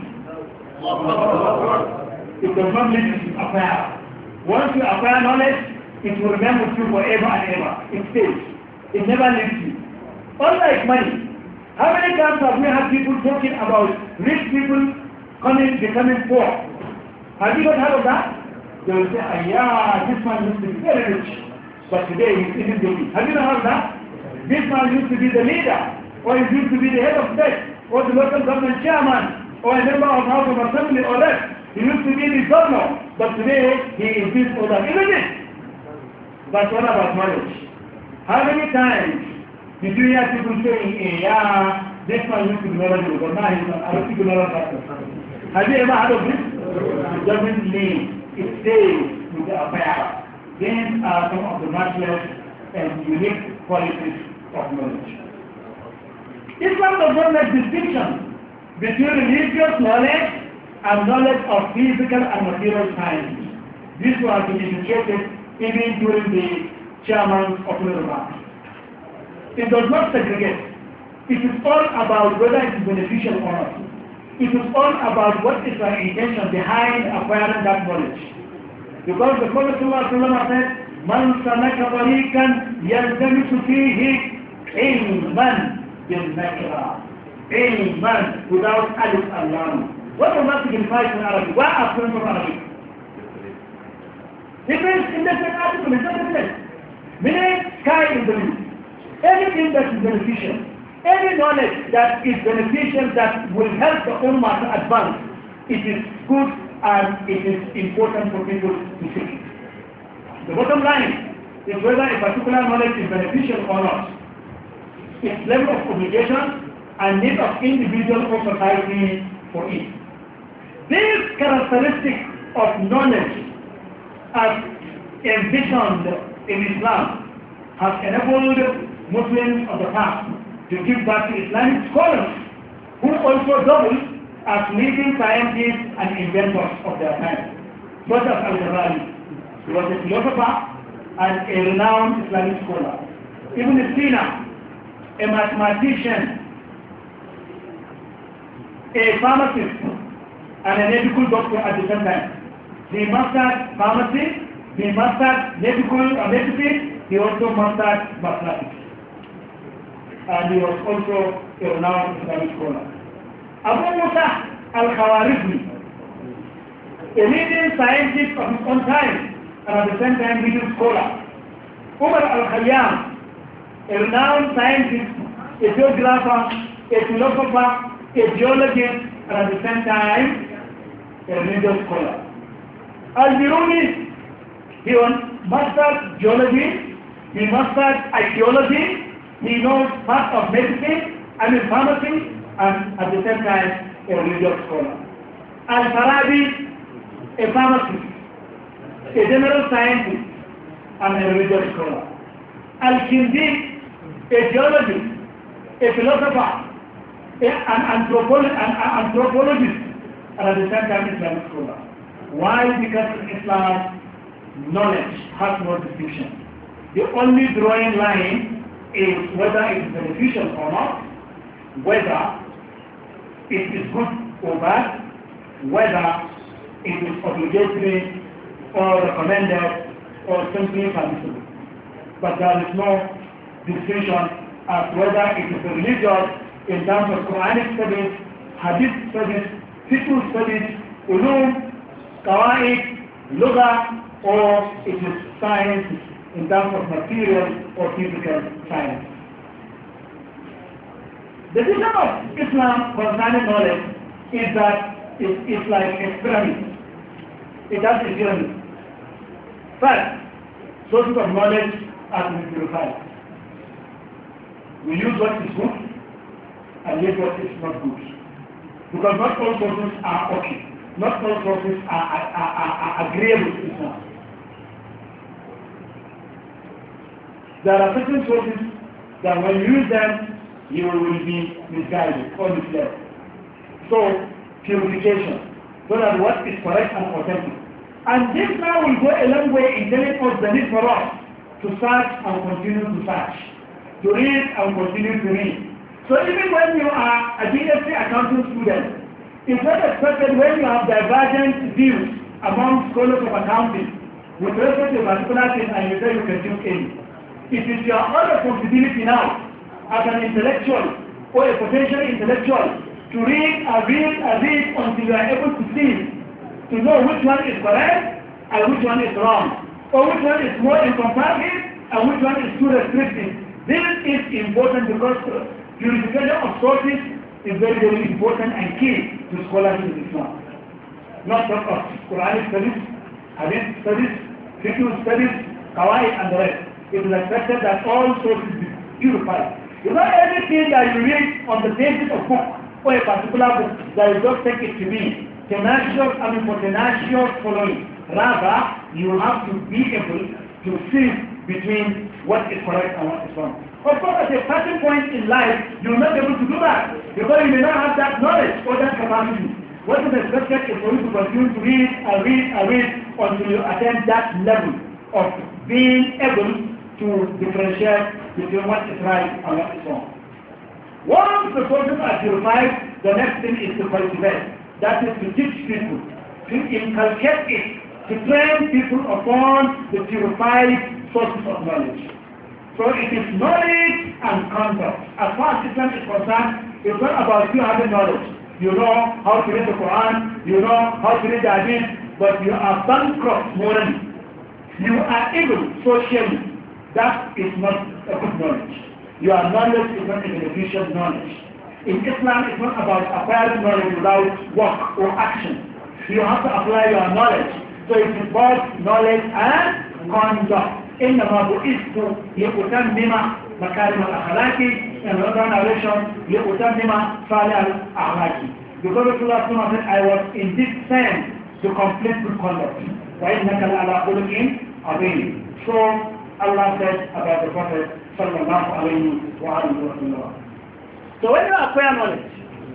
It does not lead you to acquire. Once you acquire knowledge, it will remain with you forever and ever. It stays. It never leaves you. Unlike money, how many times have we had people talking about rich people becoming poor? Have you not heard of that? They will say, yeah, this man used to be very rich, but today he's even baby. Have you not heard of that? This man used to be the leader, or he used to be the head of state, or the local government chairman, or a member of House of Assembly, or that. He used to be the governor, but today he is this or that. Isn't it? But what about knowledge? How many times did you hear people saying, yeah, this man used to be knowledgeable, but now he's not. I don't think you know that. Have you ever heard of this? It doesn't mean it stays with the affair. These are some of the matchless and unique qualities of knowledge. Islam does not make distinction between religious knowledge and knowledge of physical and material science. This was indicated even during the chairman's opening remarks. It does not segregate. It is all about whether it is beneficial or not. It is all about what is our intention behind acquiring that knowledge. Because the Prophet ﷺ said, "Man salaka tariqan yaltamisu fihi ilman bil-nakira." Ilman without alif and lam. What does that signify in Arabic? Why are friends from Arabic? It means in the same article, it's not different. Meaning sky is the limit. Anything that is beneficial, any knowledge that is beneficial that will help the Ummah to advance, it is good and it is important for people to seek it. The bottom line is whether a particular knowledge is beneficial or not. Its level of obligation and need of individual or society for it. This characteristic of knowledge as envisioned in Islam has enabled Muslims of the past to give back to Islamic scholars who also doubled as leading scientists and inventors of their time. Such as Al-Ghazali, he was a philosopher and a renowned Islamic scholar. Ibn Sina, a mathematician, a pharmacist, and a medical doctor at the same time. He mastered pharmacy, he mastered medical medicine, he also mastered mathematics. And he was also a renowned Islamic scholar. Abu Musa al-Khawarizmi, a leading scientist of his own time, and at the same time leading scholar. Umar al-Khayyam, a renowned scientist, a geographer, a philosopher, a geologist, and at the same time a religious scholar. Al-Biruni, he mastered geology, he mastered archaeology, he knows part of medicine and in pharmacy, and at the same time a religious scholar. Al-Farabi, a pharmacist, a general scientist, and a religious scholar. Al-Kindi, a geologist, a philosopher, an anthropologist, and at the same time Islamic scholar. Why? Because in Islam, knowledge has no distinction. The only drawing line is whether it is beneficial or not, whether it is good or bad, whether it is obligatory or recommended or simply permissible. But there is no distinction as whether it is religious in terms of Quranic studies, Hadith studies, fiqh studies, ulum, qawaid, lugha, or it is science in terms of material or physical science. The vision of Islam concerning knowledge is that it is like a pyramid. It has a pyramid. First, sources of knowledge are to be purified. We use what is good and leave what is not good. Because not all sources are okay. Not all sources are agreeable to Islam. There are certain sources that when you use them, you will be misguided or misled. So, purification, so that what is correct and authentic. And this now will go a long way in telling us the need for us to search and continue to search, to read and continue to read. So even when you are a BSc accounting student, it's not expected when you have divergent views among scholars of accounting with respect to a particular thing and you say you can do any. It is your own responsibility now as an intellectual or a potential intellectual to read and read and read until you are able to see, to know which one is correct and which one is wrong, or which one is more encompassing and which one is too restrictive. This is important because purification of sources is very, very important and key to scholarship in Islam. Not talk of Quranic studies, Hadith studies, fiqh studies, qawaid and the rest. It is expected that all sources be purified. You know, everything that you read on the basis of book or a particular book, that you don't take it to be tenacious, tenacious following. Rather, you have to be able to see between what is correct and what is wrong. Of course, at a certain point in life, you will not be able to do that because you may not have that knowledge or that capacity. What is expected is for you to continue to read and read and read until you attain that level of being able to differentiate between what is right and what is wrong. Once the sources are purified, the next thing is to cultivate. That is to teach people, to inculcate it, to train people upon the purified sources of knowledge. So it is knowledge and conduct. As far as Islam is concerned, it's not about you having knowledge. You know how to read the Quran, you know how to read the Hadith, but you are bankrupt morally. You are evil socially. That is not a good knowledge. Your knowledge is not a beneficial knowledge. In Islam, it's not about acquiring knowledge without work or action. You have to apply your knowledge. So it involves knowledge and conduct. إنما بعثت لأتمم مكارم الأخلاق and another narration لأتمم صالح الأخلاق. Because Rasulullah said, I was indeed sent to complete good conduct. وإنك لعلى خلق عظيم. So Allah said about the Prophet sallallahu alayhi wa sallam. So when you acquire knowledge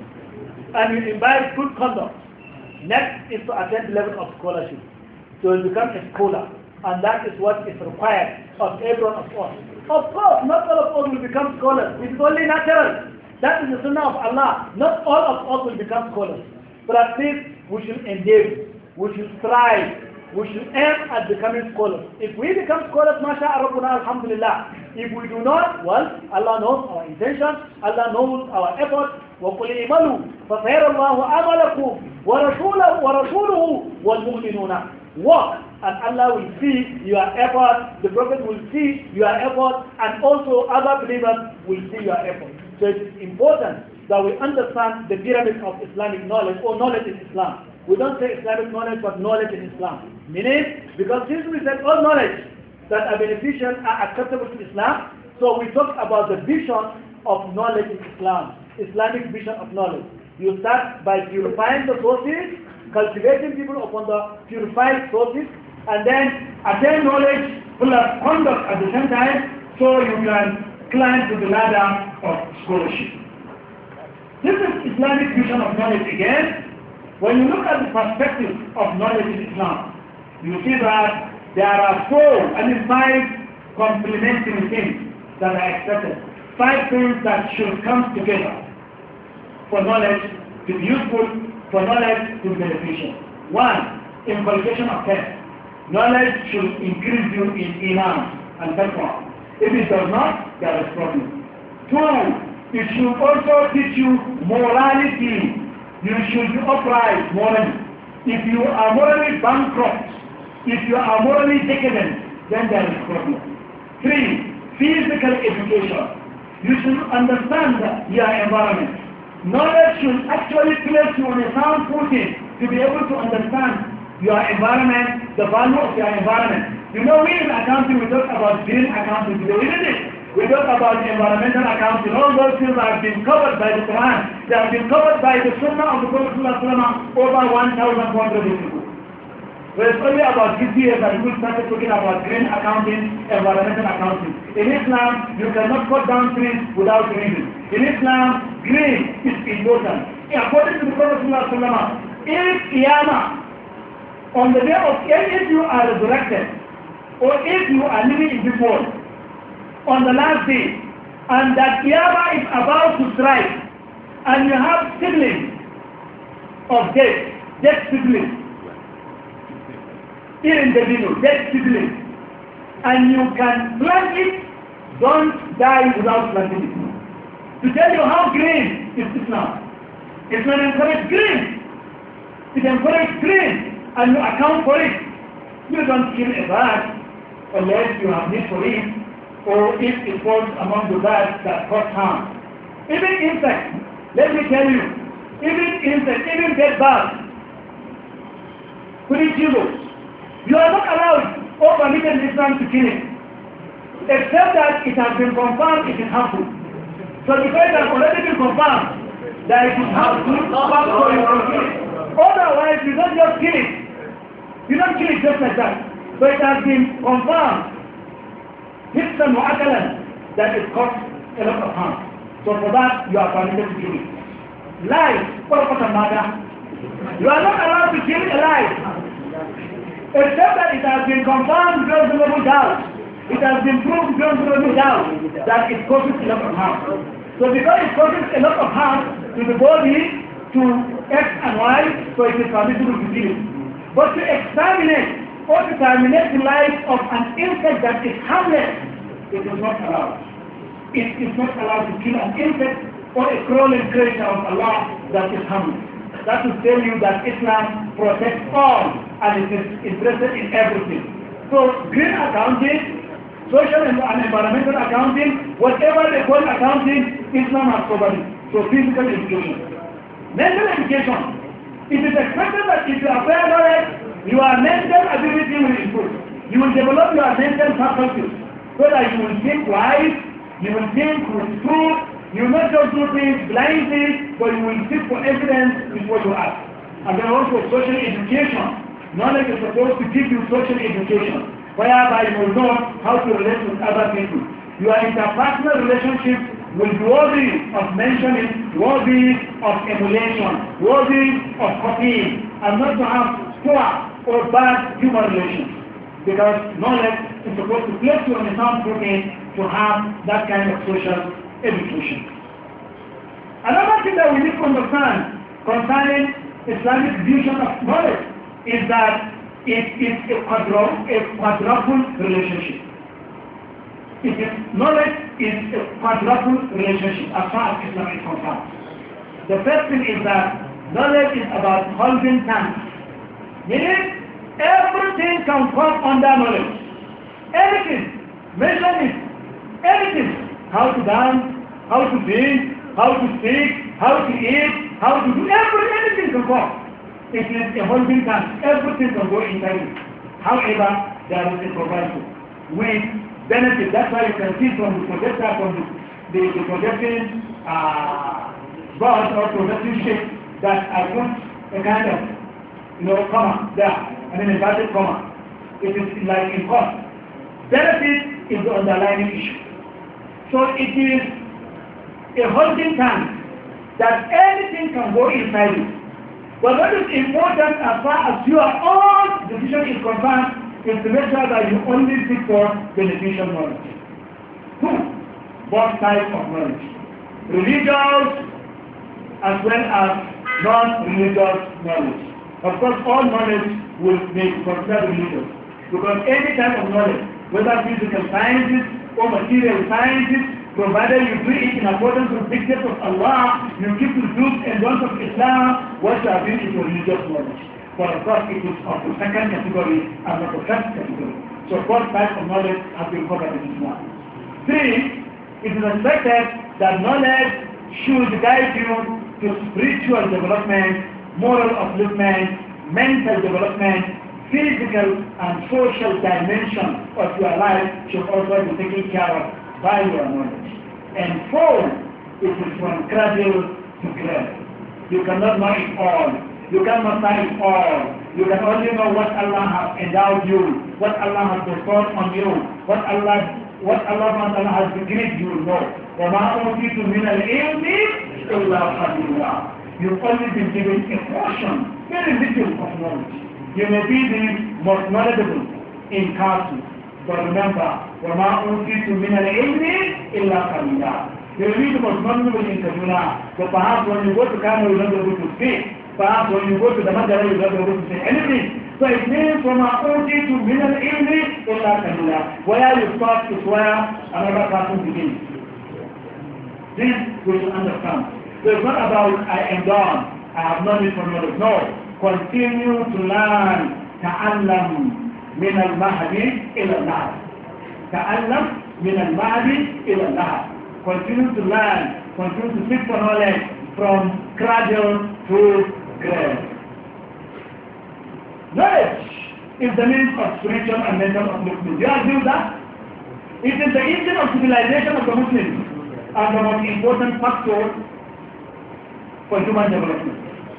and you imbibe good conduct, next is to attain the level of scholarship. So you become a scholar. And that is what is required of everyone of us. Of course, not all of us will become scholars. It is only natural. That is the sunnah of Allah. Not all of us will become scholars. But at least we should endeavor. We should strive. We should aim at becoming scholars. If we become scholars, mashallah, rabbuna, alhamdulillah. If we do not, well, Allah knows our intention. Allah knows our effort. وَقُلِ إِمَلُوا فَسَيَرَ اللَّهُ عَمَلَكُمْ وَرَسُولُهُ وَالْمُؤْمِنُونَ. Work, and Allah will see your effort, the Prophet will see your effort, and also other believers will see your effort. So it's important that we understand the pyramid of Islamic knowledge or knowledge in Islam. We don't say Islamic knowledge, but knowledge in Islam. Meaning, because since we said all knowledge that are beneficial are acceptable to Islam, so we talk about the vision of knowledge in Islam, Islamic vision of knowledge. You start by purifying the sources, cultivating people upon the purified sources, and then attain knowledge plus conduct at the same time, so you can climb to the ladder of scholarship. This is Islamic vision of knowledge again. When you look at the perspective of knowledge in Islam, you see that there are 5 complementary things that are expected. 5 things that should come together for knowledge to be useful, for knowledge to be beneficial. 1, inculcation of faith. Knowledge should increase you in iman and taqwa. If it does not, there is problem. 2, it should also teach you morality. You should be upright morally. If you are morally bankrupt, if you are morally decadent, then there is problem. 3, physical education. You should understand your environment. Knowledge should actually place you on a sound footing to be able to understand your environment, the value of your environment. You know, we in accounting, we talk about green accounting today, isn't it? We talk about environmental accounting. All those things have been covered by the Quran. They have been covered by the Sunnah of the Prophet over 1,400 years ago. So it's only about 50 years that we started talking about green accounting, environmental accounting. In Islam, you cannot cut down trees without reason. In Islam, green is important. According to the Prophet if Qiyamah, on the day of if you are resurrected, or if you are living in this world on the last day, and that Qiyamah is about to strike, and you have siblings of death siblings, even the video, death siblings, and you can plant it, don't die without planting it. To tell you how green is Islam. It will encourage green. It encourages green, and you account for it. You don't kill a bird unless you have need for it, or if it falls among the birds that cause harm. Even insects, let me tell you, even insects, even dead birds, 3 kilos, you are not allowed or permitted in Islam to kill it, except that it has been confirmed it is harmful. So because it has already been confirmed that it is harmful, so you can kill it. Otherwise, you don't just kill it. You don't kill it just like that. So it has been confirmed, Hifsan wa akalan, that it causes a lot of harm. So for that, you are permitted to kill it. Life, what matter? You are not allowed to kill a life, except that it has been confirmed beyond reasonable doubt. It has been proved beyond reasonable doubt that it causes a lot of harm. So because it causes a lot of harm to the body, to X and Y, so it is permissible to kill it. But to exterminate or to terminate the life of an insect that is harmless, it is not allowed. It is not allowed to kill an insect or a crawling creature of Allah that is harmless. That will tell you that Islam protects all and it is interested in everything. So green accounting, social and environmental accounting, whatever they call accounting, Islam has covered it. So physical education. Mental education. It is expected that if you acquire knowledge, your mental ability will improve. You will develop your mental faculties so that you will think wise, you will think with truth, you will not just do things blindly, but you will seek for evidence before you act. And then also social education. Knowledge is supposed to give you social education, whereby you will know how to relate with other people. Your interpersonal relationships will be worthy of mentioning, worthy of emulation, worthy of copying, and not to have poor or bad human relations. Because knowledge is supposed to place you on a sound footing to have that kind of social education. Another thing that we need to understand concerning Islamic vision of knowledge is that it is a quadruple relationship. Knowledge is a quadruple relationship as far as Islam is concerned. The first thing is that knowledge is about holding hands. Meaning, everything can come under knowledge. Everything. Mention it. Everything. How to dance, how to drink, how to speak, how to eat, how to do anything can come. It is a holding hand. Everything can go inside it. However, there is a proviso with benefit. That's why you can see from the projector, from the projecting board or projecting shape that I put a kind of, comma there. I mean inverted comma. It is like in cost. Benefit is the underlying issue. So it is a holding tank that anything can go inside it. But what is important as far as your own decision is concerned is to make sure that you only seek for beneficial knowledge. Two, both types of knowledge. Religious as well as non-religious knowledge. Of course, all knowledge will be considered religious. Because any type of knowledge, whether physical sciences or material sciences, provided you do it in accordance with the dictates of Allah, you keep the do's and don'ts of Islam, what you are doing is religious knowledge. But of course, it is of the second category and not the first category. So both types of knowledge have been covered in Islam. Three, it is expected that knowledge should guide you to spiritual development, moral upliftment, mental development, physical and social dimension of your life should also be taken care of by your knowledge. And four, it is from cradle to grave. You cannot know it all. You cannot know it all. You can only know what Allah has endowed you, what Allah has bestowed on you, what Allah has decreed you will know. وَمَا أُوتِيتُم مِّنَ الْعِلْمِ إِلَّا قَلِيلًا. You've only been given a portion, very little of knowledge. You may be the most knowledgeable in casting. But remember, وَمَا أُوتِيتُم مِّنَ الْعِلْمِ إِلَّا قَلِيلًا. You read about knowledge in Kaduna, but perhaps when you go to Kano, you're not able to speak. Perhaps when you go to the Mandara, you're not able to say anything. So it means وَمَا أُوتِيتُم مِّنَ الْعِلْمِ إِلَّا قَلِيلًا. Where you start is where another person begins. This we should understand. So it's not about I am done, I have knowledge from knowledge. No. Continue to learn. تعلم من المهد إلى النهر. تعلم من المهد إلى النهر. Continue to learn, continue to seek for knowledge from cradle to grave. Knowledge is the means of spiritual and mental upliftment. Do you agree with that? It is the engine of civilization of the Muslims and the most important factor for human development.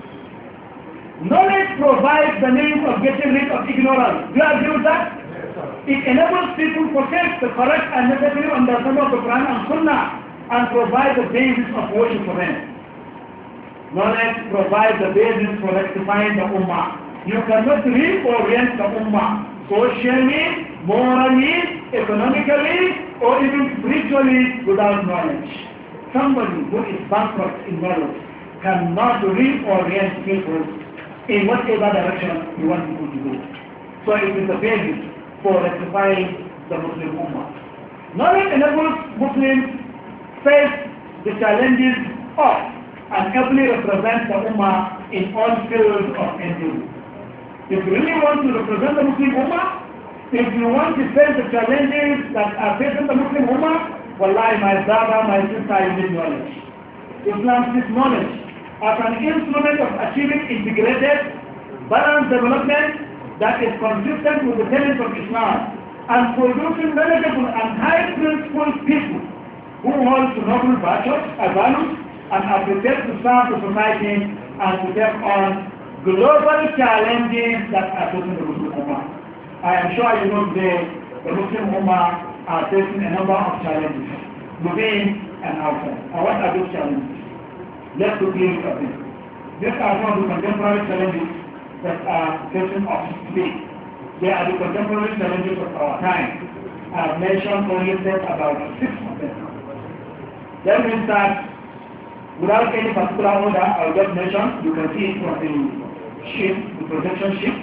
Knowledge provides the means of getting rid of ignorance. Do you agree with that? It enables people to possess the correct and necessary understanding of the Quran and Sunnah and provides the basis of worship for them. Knowledge provides the basis for rectifying the Ummah. You cannot reorient the Ummah socially, morally, economically, or even spiritually without knowledge. Somebody who is bankrupt in knowledge cannot reorient people in whatever direction you want people to go. So it is the basis for rectifying the Muslim Ummah. Knowledge enables Muslims face the challenges of and ably represent the Ummah in all fields of endeavor. If you really want to represent the Muslim Ummah, if you want to face the challenges that are facing the Muslim Ummah, wallahi, my brother, my sister, you need knowledge. Islam seeks knowledge as an instrument of achieving integrated, balanced development that is consistent with the tenets of Islam and producing knowledgeable and high-principled people who hold to noble values and are prepared to serve the society and to take on global challenges that are facing the Muslim Ummah. I am sure you know today the Muslim Ummah are facing a number of challenges within and outside. And what are those challenges? Let's quickly look at this. These are some of the contemporary challenges that are facing us today. They are the contemporary challenges of our time. I have mentioned only about 6 of them. Let me start without any particular order. I will just mention, you can see it from the sheet, the projection sheet.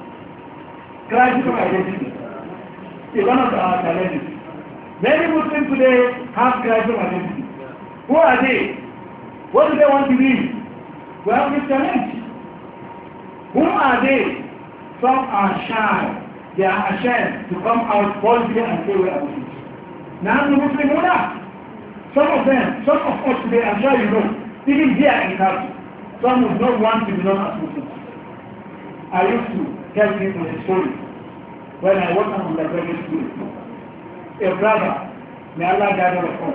Crisis of identity is one of our challenges. Many Muslims today have crisis of identity. Who are they? What do they want to be? We have this challenge. Who are they? Some are shy. They are ashamed to come out boldly and say we are Muslims. Now the Muslim Ummah. Some of us today, I'm sure you know, even here in Kabul, some would not want to be known as Muslims. I used to tell people a story when I was on the graduate school. A brother, may Allah guide all of us,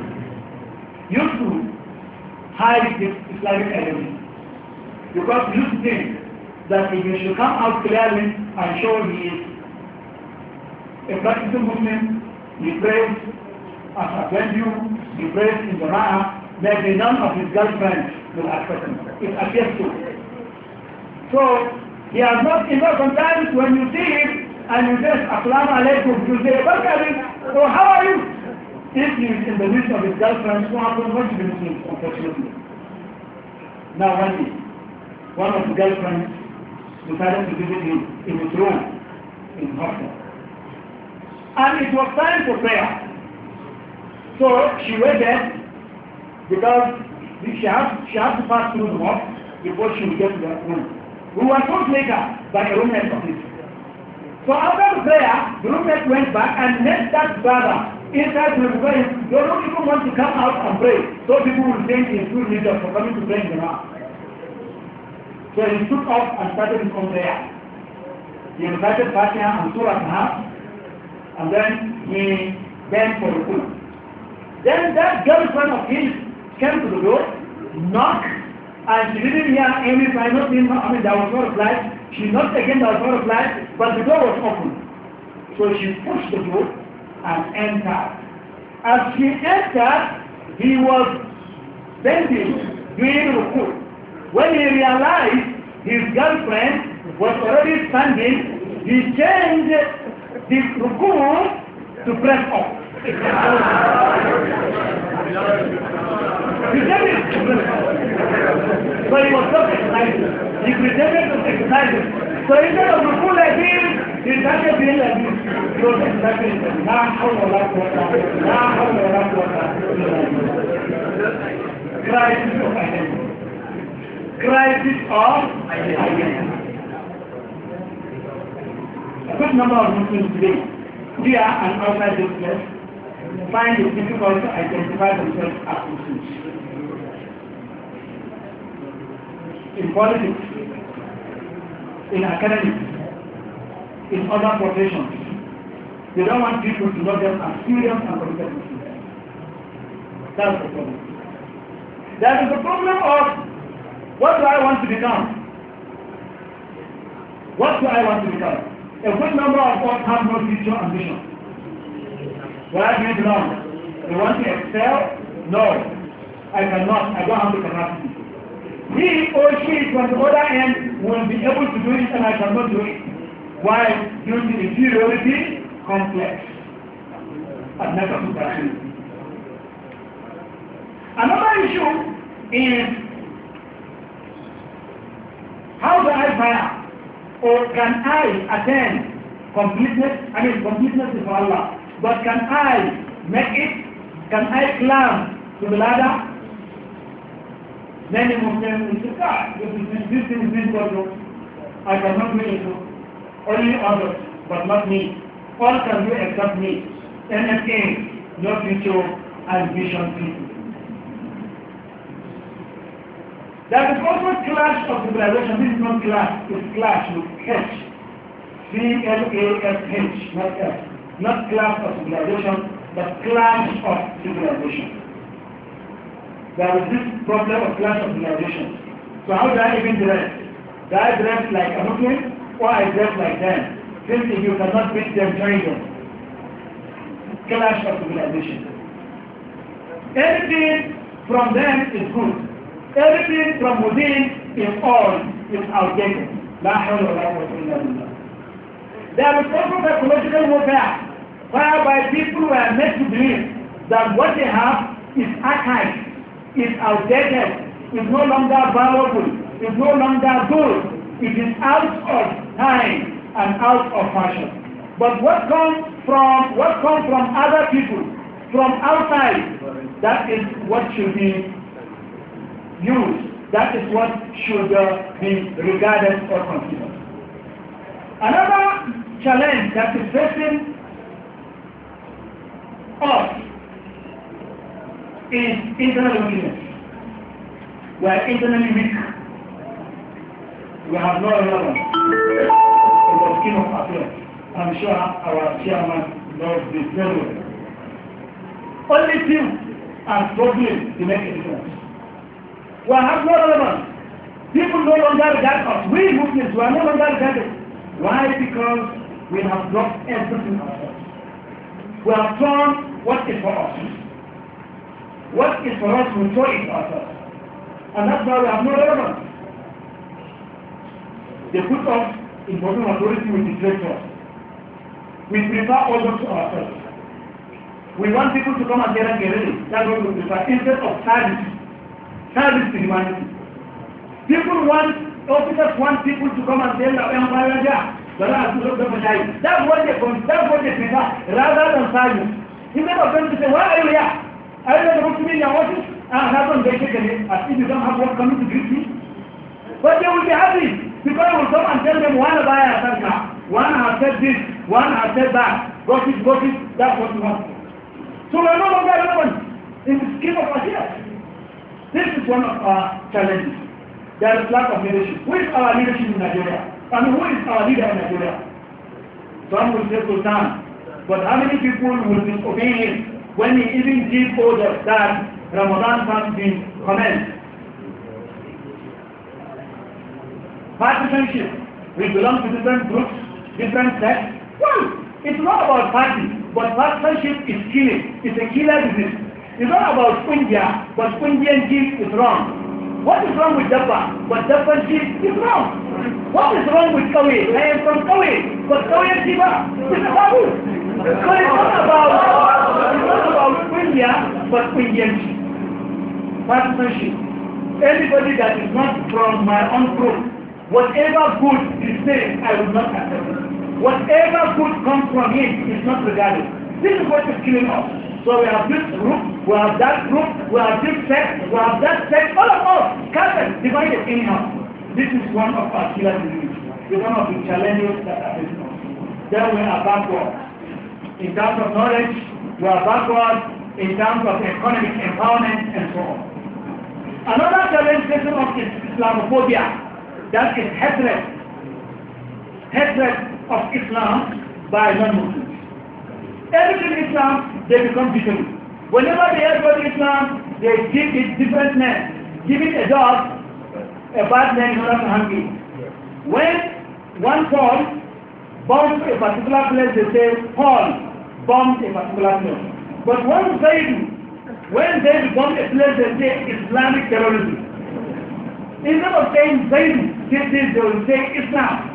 used to hide his Islamic identity because he used to think that if he should come out clearly and show he is a practicing Muslim, he prays as a venue, he prays in the Ra'ah, maybe none of his girlfriends will accept him. It appears so. So, he has not, sometimes when you see him and you say, Assalamu alaikum, you say, so how are you? If he is in the midst of his girlfriends, who happens not to be Muslims, unfortunately. Now one day, one of the girlfriends decided to visit him in his room, in hospital. And it was time for prayer. So she waited because she had to pass through the mosque before she would get to the room. We were told later by a roommate of his. So after the prayer, the roommate went back and met that brother inside the room. They don't even want to come out and pray. So people will think he is too religious for coming to pray in the mosque. So he took off and started his own prayer. He recited Fatiha and Surah An-Nas, and then he bent for the food. Then that girlfriend of his came to the door, knocked, and she didn't hear any sign of him. I mean, there was no reply. She knocked again, there was no reply, but the door was open. So she pushed the door and entered. As she entered, he was bending, doing ruku. When he realized his girlfriend was already standing, he changed the ruku to press up. Pretended to press up. So he was not exercising. He pretended to exercise. So instead of ruku like this, he started doing like this. He was exercising. La hawla wa la quwwata. La hawla wa la quwwata. Crisis of identity. Crisis of identity. A good number of Muslims today, here and outside this place, find it difficult to identify themselves as Muslims. In politics, in academics, in other professions, they don't want people to know them as serious and committed Muslims. That's the problem. There is the problem of what do I want to become? What do I want to become? A good number of us have no future ambition. Where I do it wrong? They want to excel? No. I cannot. I don't have the capacity. He or she from the other end will be able to do it and I cannot do it. Why? Due to inferiority complex. And never superiority. Another issue is how do I fire? Or can I attain completeness? I mean, completeness is for Allah. But can I make it? Can I climb to the ladder? Many Muslims will say, God, this thing is difficult. I cannot do it. Only others, but not me. All can do except me. NFA, no future ambition people. There is also clash of civilization. This is not clash, it's clash with H. C-L-A-S-H, not F. Not clash of civilization, but clash of civilization. There is this problem of clash of civilization. So how do I even dress? Do I dress like a Muslim or I dress like them? Since if you cannot beat them, join them. Clash of civilization. Anything from them is good. Everything from within is all is outdated. La hawla wa la quwwata illa billah. There is also psychological warfare, whereby people were made to believe that what they have is archaic, is outdated, is no longer valuable, is no longer good, it is out of time and out of fashion. But what comes from other people, from outside, that is what should be used. That is what should be regarded or considered. Another challenge that is facing us is internal weakness. We are internally weak. We have no relevance in the scheme of affairs. I'm sure our chairman knows this very well. Only few are struggling to make a difference. We have no relevance. People no longer regard us. We Muslims, we are no longer regarded. Why? Because we have dropped everything ourselves. We have thrown what is for us. What is for us, we throw it ourselves. And that's why we have no relevance. They put us in bottom authority with the trade us. We prefer orders to ourselves. We want people to come and get ready. That's what we prefer. Instead of service to humanity. Officers want people to come and tell them, that's what they prefer, rather than service. Instead of them to say, why are you here? Are you not supposed to be in your office? That's when they take it, as if you don't have work coming to greet me. But they will be happy, because I will come and tell them, one has said this, one has said that. Gossip, that's what you want. So we are no longer relevant in the scheme of affairs. This is one of our challenges. There is lack of leadership. Who is our leadership in Nigeria? I mean, who is our leader in Nigeria? Some will say Sultan. But how many people will disobey him when he even gives orders that Ramadan fast be commenced? Partisanship. We belong to different groups, different sects. Well, it's not about party, but partisanship is killing. It's a killer disease. It's not about India, but Indian gift is wrong. What is wrong with Dabba? But Dabba is wrong. What is wrong with Kawi? I am from Kawi, but Kawi is Jiba. It's a taboo. So it's not about India, but Indianship. Partisanship. Anybody that is not from my own group, whatever good he says, I will not accept it. Whatever good comes from him is not regarded. This is what is killing us. So we have this group, we have that group, we have this sect, we have that sect, all of us, scattered, divided anyhow. This is one of our killer diseases. It's one of the challenges that are facing us. Then we are backward. In terms of knowledge, we are backward in terms of economic empowerment and so on. Another challenge facing us is Islamophobia. That is hatred. Hatred of Islam by non-Muslims. Everything Islam, they become different. Whenever they hear about Islam, they give it different names. Give it a dog, a bad name in order to hang it. When one Paul bombs a particular place, they say Paul bombed a particular place. But when they bomb a place, they say Islamic terrorism. Instead of saying Zayd, they will say Islam.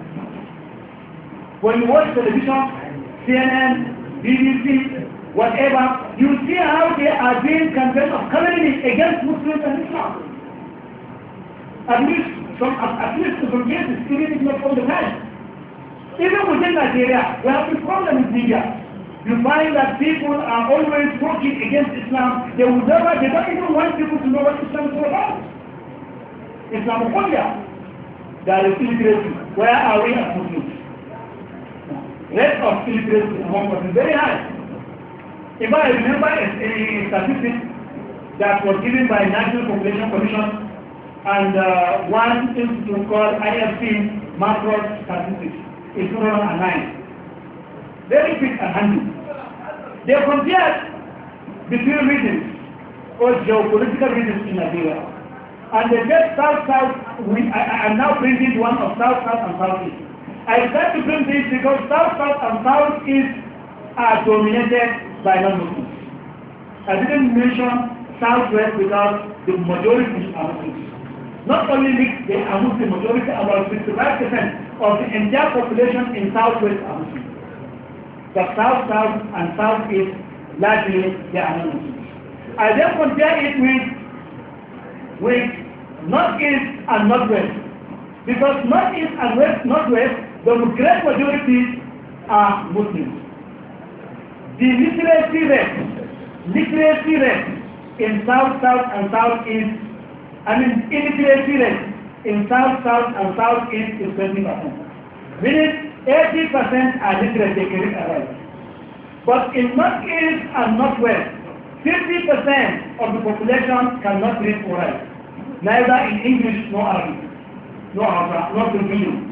When you watch television, CNN, BBC, whatever, you see how they are doing campaigns of calumny against Muslims and Islam. At least in some cases, even if not all the time. Even within Nigeria, we have a problem with media. You find that people are always working against Islam. They don't even want people to know what Islam is all about. Islamophobia. There is illiteracy. Where are we as Muslims? Rate of illiteracy among us is very high. If I remember a statistic that was given by National Population Commission and one institute called IFC Macro Statistics in 2009. Very quick and handy. They compared between regions or geopolitical regions in Nigeria. And they said South-South, I am now bringing one of South-South and South-East. I tried to bring this because South-South and South-East are dominated by non-Muslims. I didn't mention South-West because the majority are Muslims. Not only mixed, they are Muslim majority, about 65% of the entire population in South-West are Muslims. The South-South and South-East, largely, they are non-Muslims. I then compare it with North-East and North-West. Because North-East and North-West, the great majority are Muslims. The literacy rate in South-South and South-East, illiteracy rate in South-South and South-East is 20%. Meaning 80% are literate, they can read and write. But in North-East and North-West, 50% of the population cannot read or write. Neither in English nor Arabic, nor Hausa, nor Filipino.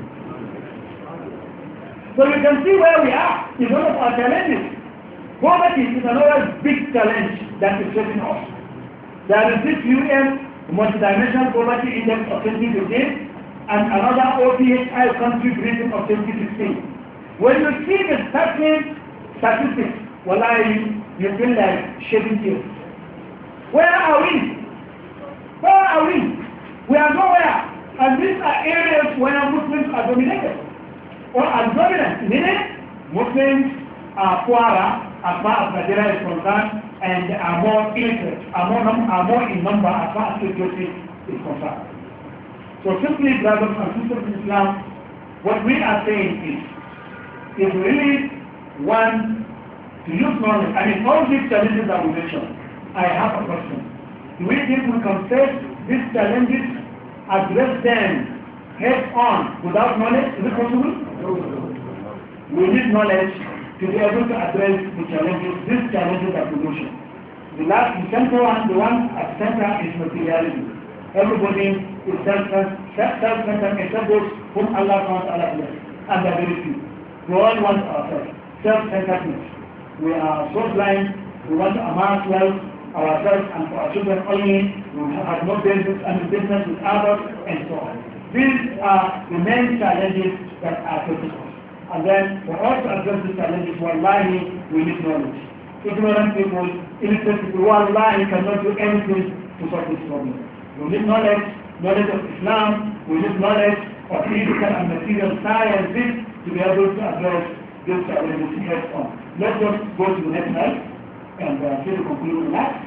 So you can see where we are in one of our challenges. Poverty is another big challenge that is facing us. There is this UN Multidimensional Poverty Index of 2015 and another OPHI country briefing of 2016. When you see the statistics, you feel like shedding tears. Where are we? Where are we? We are nowhere. And these are areas where Muslims are dominated. Or are dominant, meaning Muslims are poorer as far as Nigeria is concerned and are more illiterate, are more in number as far as literacy is concerned. So simply, brothers and sisters in Islam, what we are saying is, if we really want to use knowledge, all these challenges that we mentioned, I have a question. Do we think we can face these challenges, address them head on without knowledge? Is it possible? We need knowledge to be able to address these challenges that we mentioned. The one at center is materiality. Everybody is self-centered except those whom Allah bless, and the very few. We all want ourselves, self-centeredness. We are so blind, we want to amass wealth ourselves and for our children only. We have no business with others, and so on. These are the main challenges that are facing us. And then for us to address these challenges, wallahi, we need knowledge. Ignorant people, illiterate people, wallahi, cannot do anything to solve this problem. We need knowledge of Islam, we need knowledge of physical and material sciences to be able to address this challenges head on. Let's just go to the next slide and see the conclusion of that.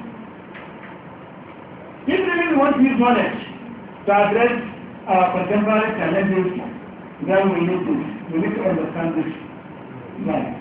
If we really want to use knowledge to address our contemporary challenges, then we need this. We need to understand this knowledge.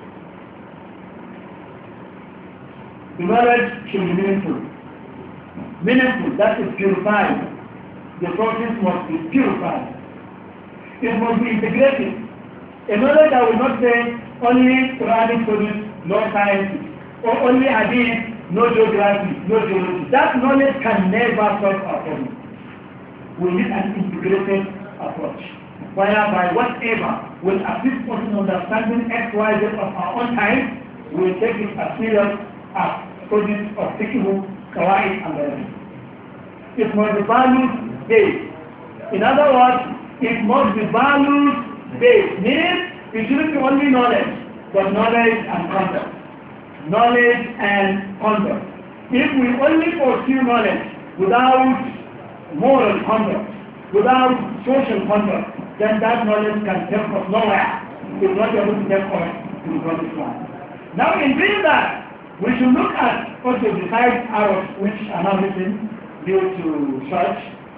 The knowledge should be meaningful. Meaningful, that is purified. The process must be purified. It must be integrated. A knowledge that will not say only Quranic studies, no science, or only hadith, no geography, no geology. That knowledge can never solve our problem. We need an integrated approach, whereby whatever will assist us in understanding X, Y, Z of our own time, we will take it as serious as studies of fiqh, qawaid, and the rest. It must be values-based. In other words, it must be values-based. Meaning, it shouldn't be only knowledge, but knowledge and conduct. Knowledge and conduct. If we only pursue knowledge without moral conduct, without social conduct, then that knowledge can take us nowhere. It will not be able to take us to the promised land. Now, in doing that, we should look at also besides arrows which are now written due to search.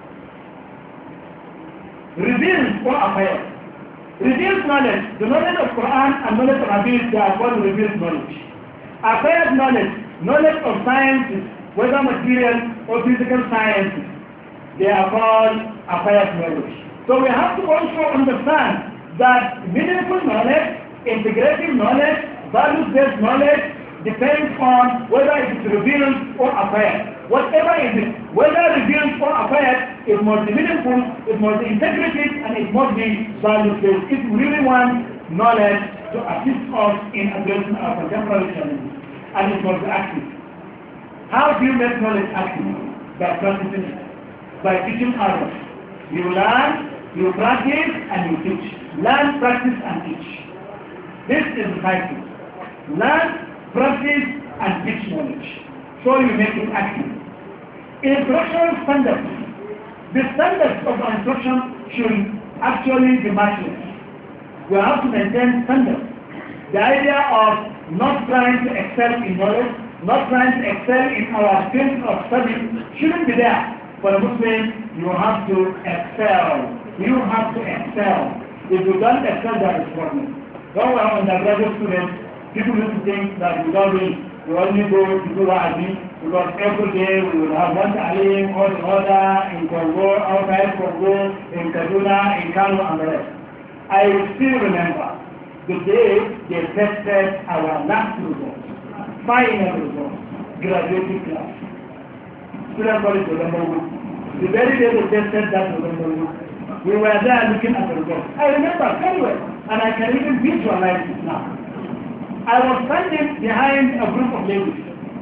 Revealed or appeared. Revealed knowledge, the knowledge of Quran and knowledge of Hadith, they are called revealed knowledge. Acquired knowledge, knowledge of sciences, whether material or physical sciences, they are called acquired knowledge. So we have to also understand that meaningful knowledge, integrative knowledge, values-based knowledge depends on whether it is revealed or acquired. Whatever it is, whether revealed or acquired, it must be meaningful, it must be integrative, and it must be values-based. If we really want knowledge to assist us in addressing our contemporary challenges, and it must be active. How do you make knowledge active? By practicing it, by teaching others. You learn, you practice, and you teach. Learn, practice, and teach. This is the cycle. Learn, practice, and teach knowledge. So you make it active. Instructional standards. The standards of our instruction should actually be matchless. We have to maintain standards. The idea of not trying to excel in knowledge, not trying to excel in our field of study shouldn't be there. For a Muslim, you have to excel. You have to excel. If you don't excel, that is problem. When we are undergraduate students, people used to think that we only go to do wa'azi, because every day we will have one ta'aleem or the other in Congo, outside Congo, in Kaduna, in Kano, and the rest. I still remember the day they tested our last results, final results, graduating class. Student college November week. The very day they tested that November week, we were there looking at the results. I remember very well, and I can even visualize it now. I was standing behind a group of ladies.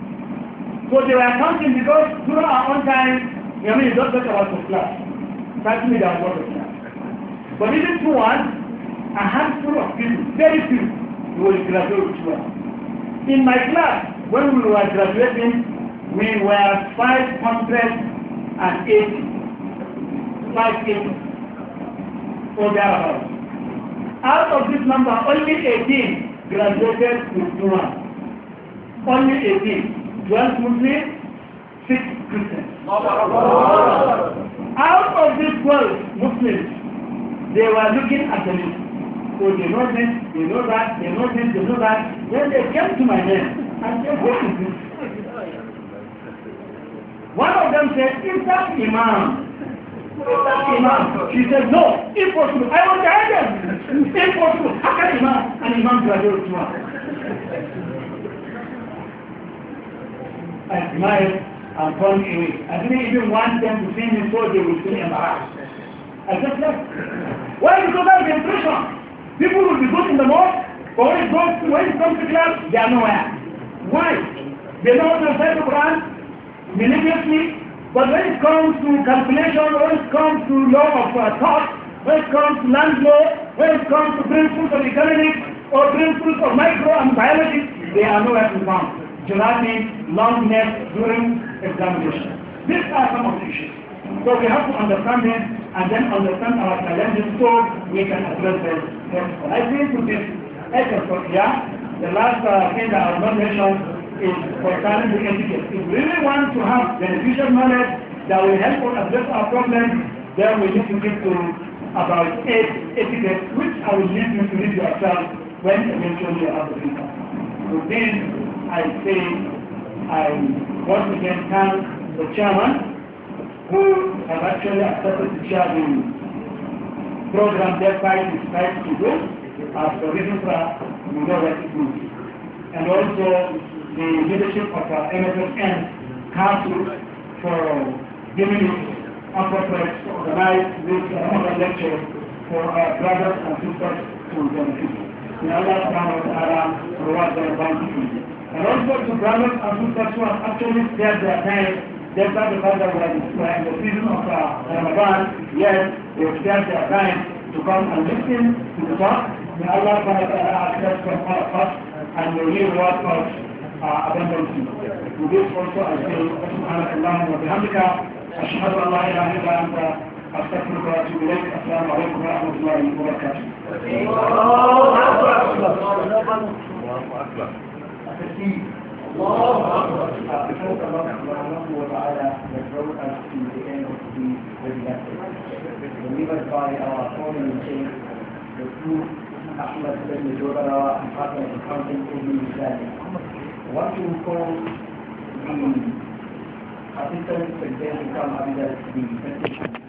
So they were counting because during our own time, you don't talk about the class. Practically there was a class. But even through one, a handful of people, very few, will graduate with one. In my class, when we were graduating, we were 580. 580. Or thereabouts. Out of this number, only 18 graduated with one. Only 18. 12 Muslims, 6 Christians. Out of these 12 Muslims, they were looking at the list. So they know this, they know that, they know this, they know that. Then they came to my name and said, what is this? One of them said, is that Imam? Is that Imam? She said, no, impossible. I was behind them. Impossible. How can Imam? And Imam graduated to us. I smiled and turned away. I didn't even want them to see me so they would feel embarrassed. I just left. Why? Because that's the impression. People will be good in the mosque, but when it comes to class, they are nowhere. Why? They know how to recite the Quran religiously, but when it comes to calculation, when it comes to law of thought, when it comes to land law, when it comes to principles of economics or principles of micro and biology, they are nowhere to be found. Gelati, long neck during examination. These are some of the issues. So we have to understand them and then understand our challenges so we can address them. I think with this effort, the last thing that I will not mention is concerning the etiquette. If we really want to have beneficial knowledge that will help us address our problems, then we need to get to about 8 etiquettes, which I will leave you to read yourself when eventually you have the paper. So then I say, I once again thank the chairman who have actually accepted to chair the program despite his right to do, as the reason for we know that it is. And also the leadership of our MSSN Council for giving it appropriate to organize this other lecture for our brothers and sisters to benefit. May Allah subhanahu wa ta'ala reward them bountifully. And also to brothers and sisters who have actually spared their time, despite the fact that we are in the season of Ramadan, yes, they have spared their time to come and listen to the talk. May Allah subhanahu wa ta'ala accept from all of us and may He reward us abundantly. With this also I say, Subhanallah wa bihamdika, ashhadu an la ilaha illa anta, astaghfiruka wa atubu ilayk. Assalamu alaikum wa rahmatullahi wa barakatuh. Delivered by our foreign chief, the two Ahmad bin Jodara and partner of accounting in Islam. What you call the assistant secretary from Abidas, the